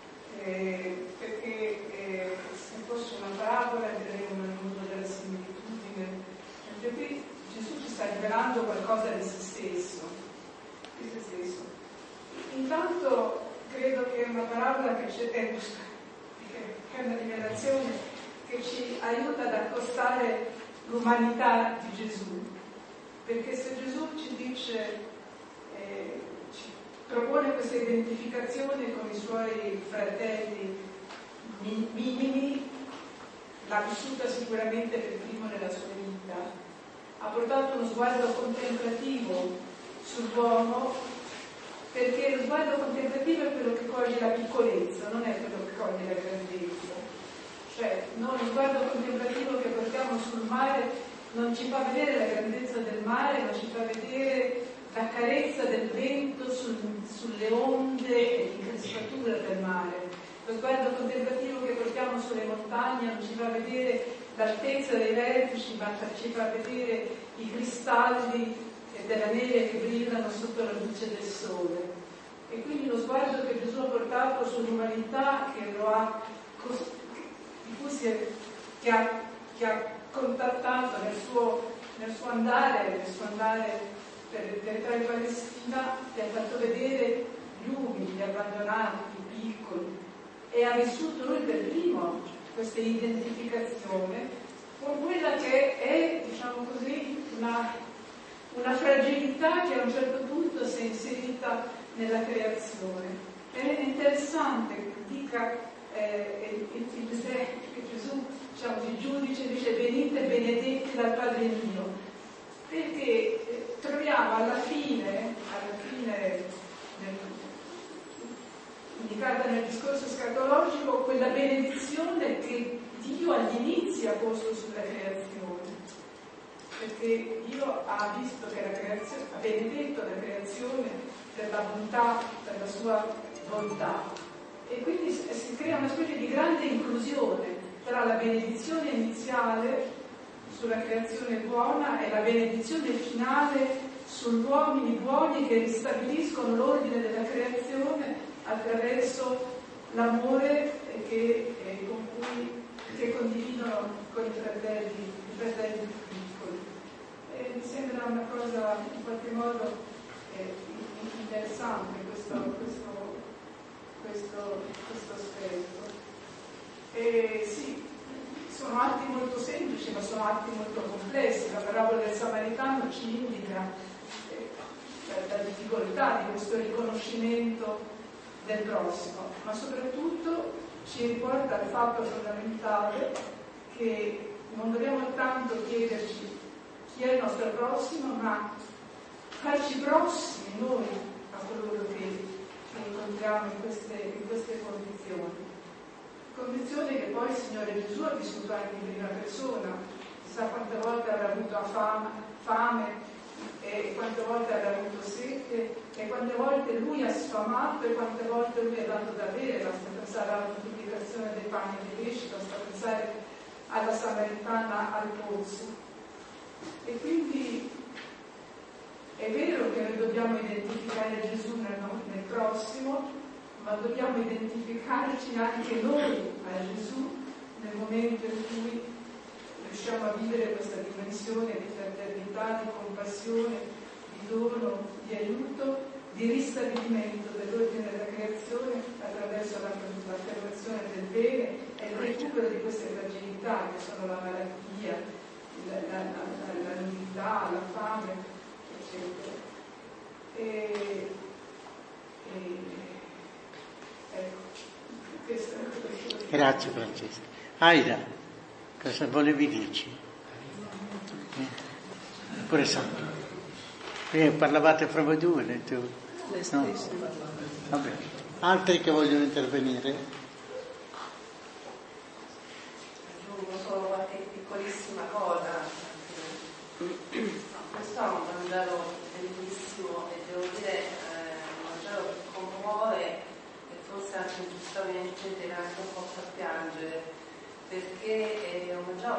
Perché se fosse una parabola diremmo nel mondo della similitudine. Mentre qui Gesù ci sta rivelando qualcosa di se stesso. Di se stesso. Intanto credo che è una parabola che è una rivelazione che ci aiuta ad accostare l'umanità di Gesù, perché se Gesù ci dice, ci propone questa identificazione con i suoi fratelli minimi, l'ha vissuta sicuramente per primo nella sua vita, ha portato uno sguardo contemplativo sull'uomo, perché lo sguardo contemplativo è quello che coglie la piccolezza, non è quello che coglie la grandezza. Cioè, lo sguardo contemplativo che portiamo sul mare non ci fa vedere la grandezza del mare, ma ci fa vedere la carezza del vento sulle onde e l'increspatura del mare. Lo sguardo contemplativo che portiamo sulle montagne non ci fa vedere l'altezza dei vertici, ma ci fa vedere i cristalli della neve che brillano sotto la luce del sole. E quindi lo sguardo che Gesù ha portato sull'umanità, che ha contattato nel suo andare per il territorio palestina, che ha fatto vedere gli umili, gli abbandonati, i piccoli, e ha vissuto lui per primo questa identificazione con quella che è, diciamo così, una fragilità che a un certo punto si è inserita nella creazione. È interessante che dica che Gesù, diciamo, il giudice dice: venite benedetti dal Padre mio, perché troviamo alla fine indicata nel discorso escatologico quella benedizione che Dio all'inizio ha posto sulla creazione, perché Dio ha visto che la creazione, ha benedetto la creazione per la bontà, per la sua bontà. E quindi si crea una specie di grande inclusione tra la benedizione iniziale sulla creazione buona e la benedizione finale sugli uomini buoni che ristabiliscono l'ordine della creazione attraverso l'amore che condividono con i fratelli piccoli. Mi sembra una cosa in qualche modo interessante questo aspetto. Sì, sono atti molto semplici, ma sono atti molto complessi. La parabola del Samaritano ci indica la difficoltà di questo riconoscimento del prossimo, ma soprattutto ci riporta al fatto fondamentale che non dobbiamo tanto chiederci chi è il nostro prossimo, ma farci prossimi noi a coloro che incontriamo in queste condizioni che poi il Signore Gesù ha vissuto anche in prima persona. Chissà quante volte avrà avuto fame e quante volte avrà avuto sete e quante volte lui ha sfamato e quante volte lui ha dato da bere. Basta pensare alla moltiplicazione dei pani e dei pesci, basta pensare alla Samaritana al pozzo. E quindi è vero che noi dobbiamo identificare Gesù nel prossimo, ma dobbiamo identificarci anche noi a Gesù nel momento in cui riusciamo a vivere questa dimensione di fraternità, di compassione, di dono, di aiuto, di ristabilimento dell'ordine della creazione attraverso l'affermazione del bene e il recupero di queste fragilità che sono la malattia, la nudità, la fame, eccetera. Ecco, questo è. Grazie Francesca. Aida, cosa volevi dirci? Pure Santo. Parlavate fra voi due, tu? No? Vabbè. Altri che vogliono intervenire? Aggiungo solo qualche piccolissima cosa. Questo è un Vangelo bellissimo e devo dire un Vangelo che commuove e forse anche giustamente deve anche un po' far piangere.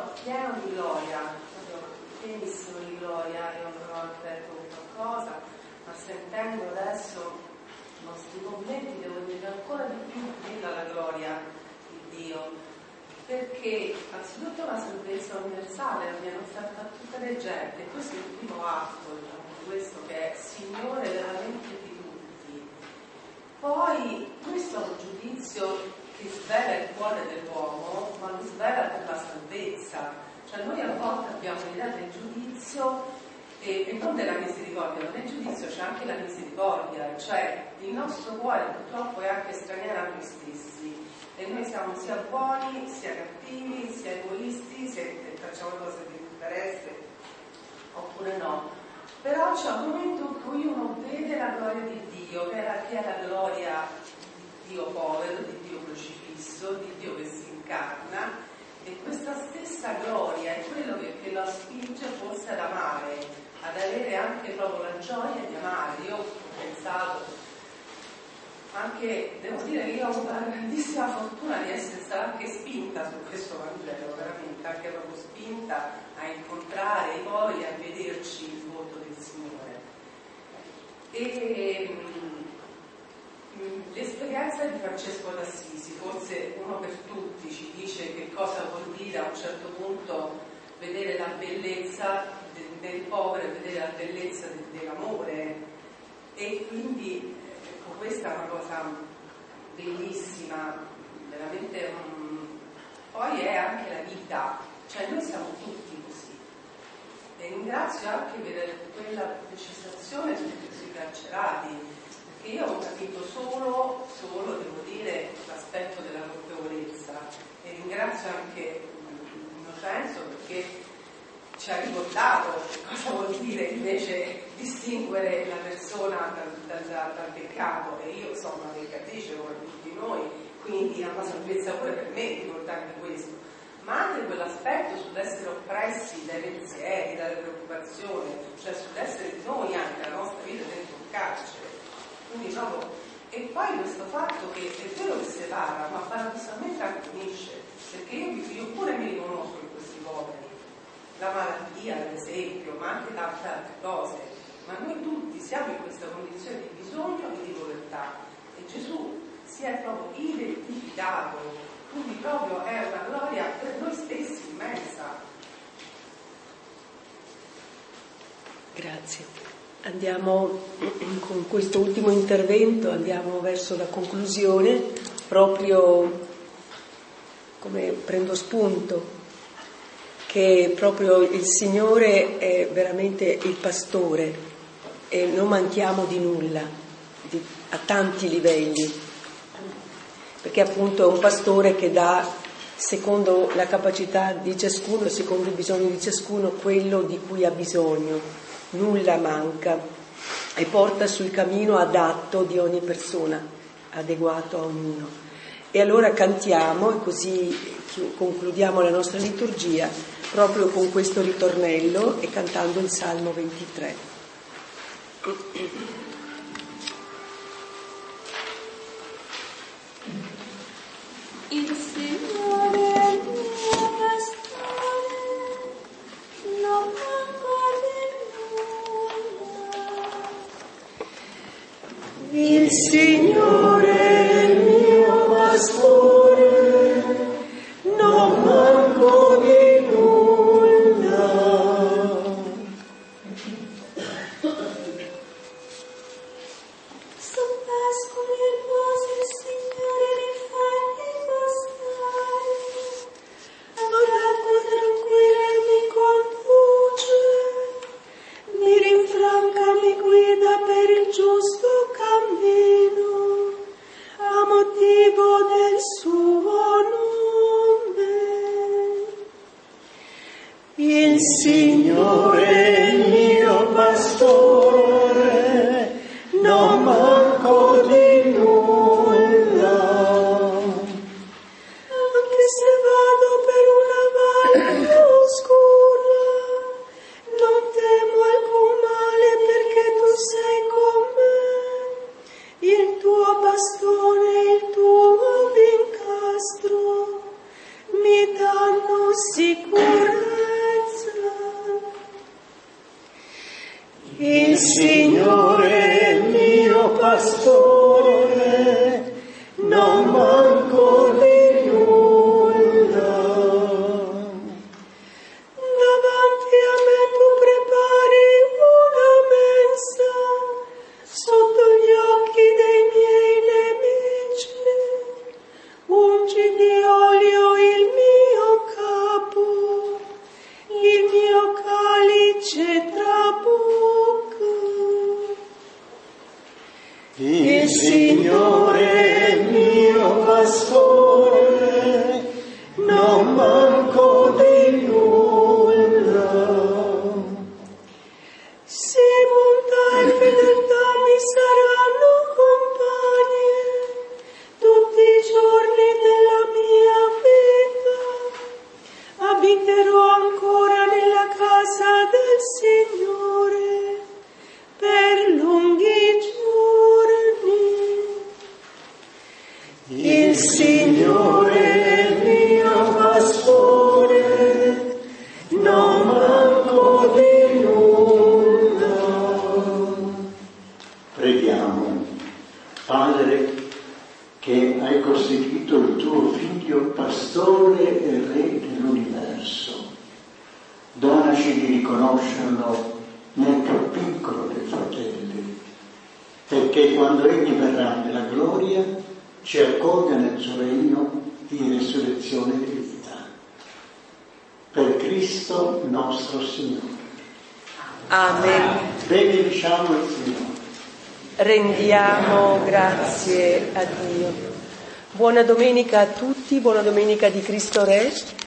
pieno di gloria, proprio pienissimo di gloria. Io non ho detto qualcosa, ma sentendo adesso i nostri commenti devo dire ancora di più bella la gloria di Dio, perché anzitutto la salvezza universale viene offerta a tutte le gente. Questo è il primo atto, diciamo, questo che è Signore veramente di tutti. Poi questo è un giudizio che svela il cuore dell'uomo, ma lo svela per la salvezza. Cioè noi a volte abbiamo l'idea del giudizio e non della misericordia, ma nel giudizio c'è anche la misericordia, cioè il nostro cuore purtroppo è anche straniero a noi stessi e noi siamo sia buoni, sia cattivi, sia egoisti, sia che facciamo cose di interesse oppure no. Però c'è un momento in cui uno vede la gloria di Dio, che è la gloria di Dio povero, di Dio crocifisso, di Dio che si incarna, e questa stessa gloria è quello che la spinge forse ad amare, ad avere anche proprio la gioia di amare. Io ho pensato, anche, devo dire che io ho avuto la grandissima fortuna di essere stata anche spinta su questo Vangelo, veramente, anche proprio spinta a incontrare i poveri, a vederci il volto del Signore. E l'esperienza di Francesco d'Assisi, forse uno per tutti, ci dice che cosa vuol dire a un certo punto vedere la bellezza del povero e vedere la bellezza dell'amore, e quindi ecco, questa è una cosa bellissima, veramente. Poi è anche la vita, cioè noi siamo tutti così, e ringrazio anche per quella precisazione sui carcerati, perché io ho capito solo devo dire, l'aspetto della colpevolezza, e ringrazio anche Innocenzo perché ci ha ricordato cosa vuol dire invece distinguere la persona dal peccato, e io sono una peccatrice come tutti noi, quindi è una salvezza pure per me ricordarmi questo, ma anche quell'aspetto sull'essere oppressi dai pensieri, dalle preoccupazioni, cioè sull'essere noi anche la nostra vita dentro un carcere. Quindi proprio, e poi questo fatto che è vero che separa, ma paradossalmente anche unisce, perché io pure mi riconosco in questi poveri, la malattia ad esempio, ma anche tante altre cose, ma noi tutti siamo in questa condizione di bisogno e di povertà, e Gesù si è proprio identificato, quindi proprio è una gloria per noi stessi immensa. Grazie. Andiamo con questo ultimo intervento, andiamo verso la conclusione, proprio come prendo spunto, che proprio il Signore è veramente il pastore e non manchiamo di nulla, a tanti livelli, perché appunto è un pastore che dà secondo la capacità di ciascuno, secondo i bisogni di ciascuno, quello di cui ha bisogno. Nulla manca e porta sul cammino adatto di ogni persona, adeguato a ognuno. E allora cantiamo, e così concludiamo la nostra liturgia proprio con questo ritornello e cantando il Salmo 23. Il Signore è il mio pastore, non manco di nulla. Il Signore è il mio pastore, non manco di nulla. Son pascoli riposi, il Signore li fa ripostare, all'acqua tranquilla mi conduce, mi rinfranca, mi guida per il giusto cammino, a motivo del suo nome. Il Signore è il mio pastore, non manco di nulla. Anche se vado per una valle oscura, non temo alcun male perché tu sei con me. Il tuo bastone e il tuo incastro mi danno sicurezza. Il Signore è il mio pastore, non manco di nulla. Davanti a me tu prepari una mensa sotto gli occhi dei miei nemici. Ungi di olio il mio capo, il mio calice trabucca. Il Signore è il mio pastore, non manco di nulla. Se bontà e fedeltà mi saranno compagne tutti i giorni della mia vita. Abiterò ancora nella casa del Signore per lunghi giorni. Il Signore è il mio pastore, non manco di nulla. Preghiamo. Padre, che hai costituito il tuo Figlio pastore e Re dell'universo, donaci di riconoscerlo nel più piccolo dei fratelli, perché quando Egli verrà nella gloria ci accolga nel suo regno di resurrezione e di vita. Per Cristo nostro Signore. Amen. Benediciamo il Signore. Rendiamo grazie a Dio. Buona domenica a tutti, buona domenica di Cristo Re.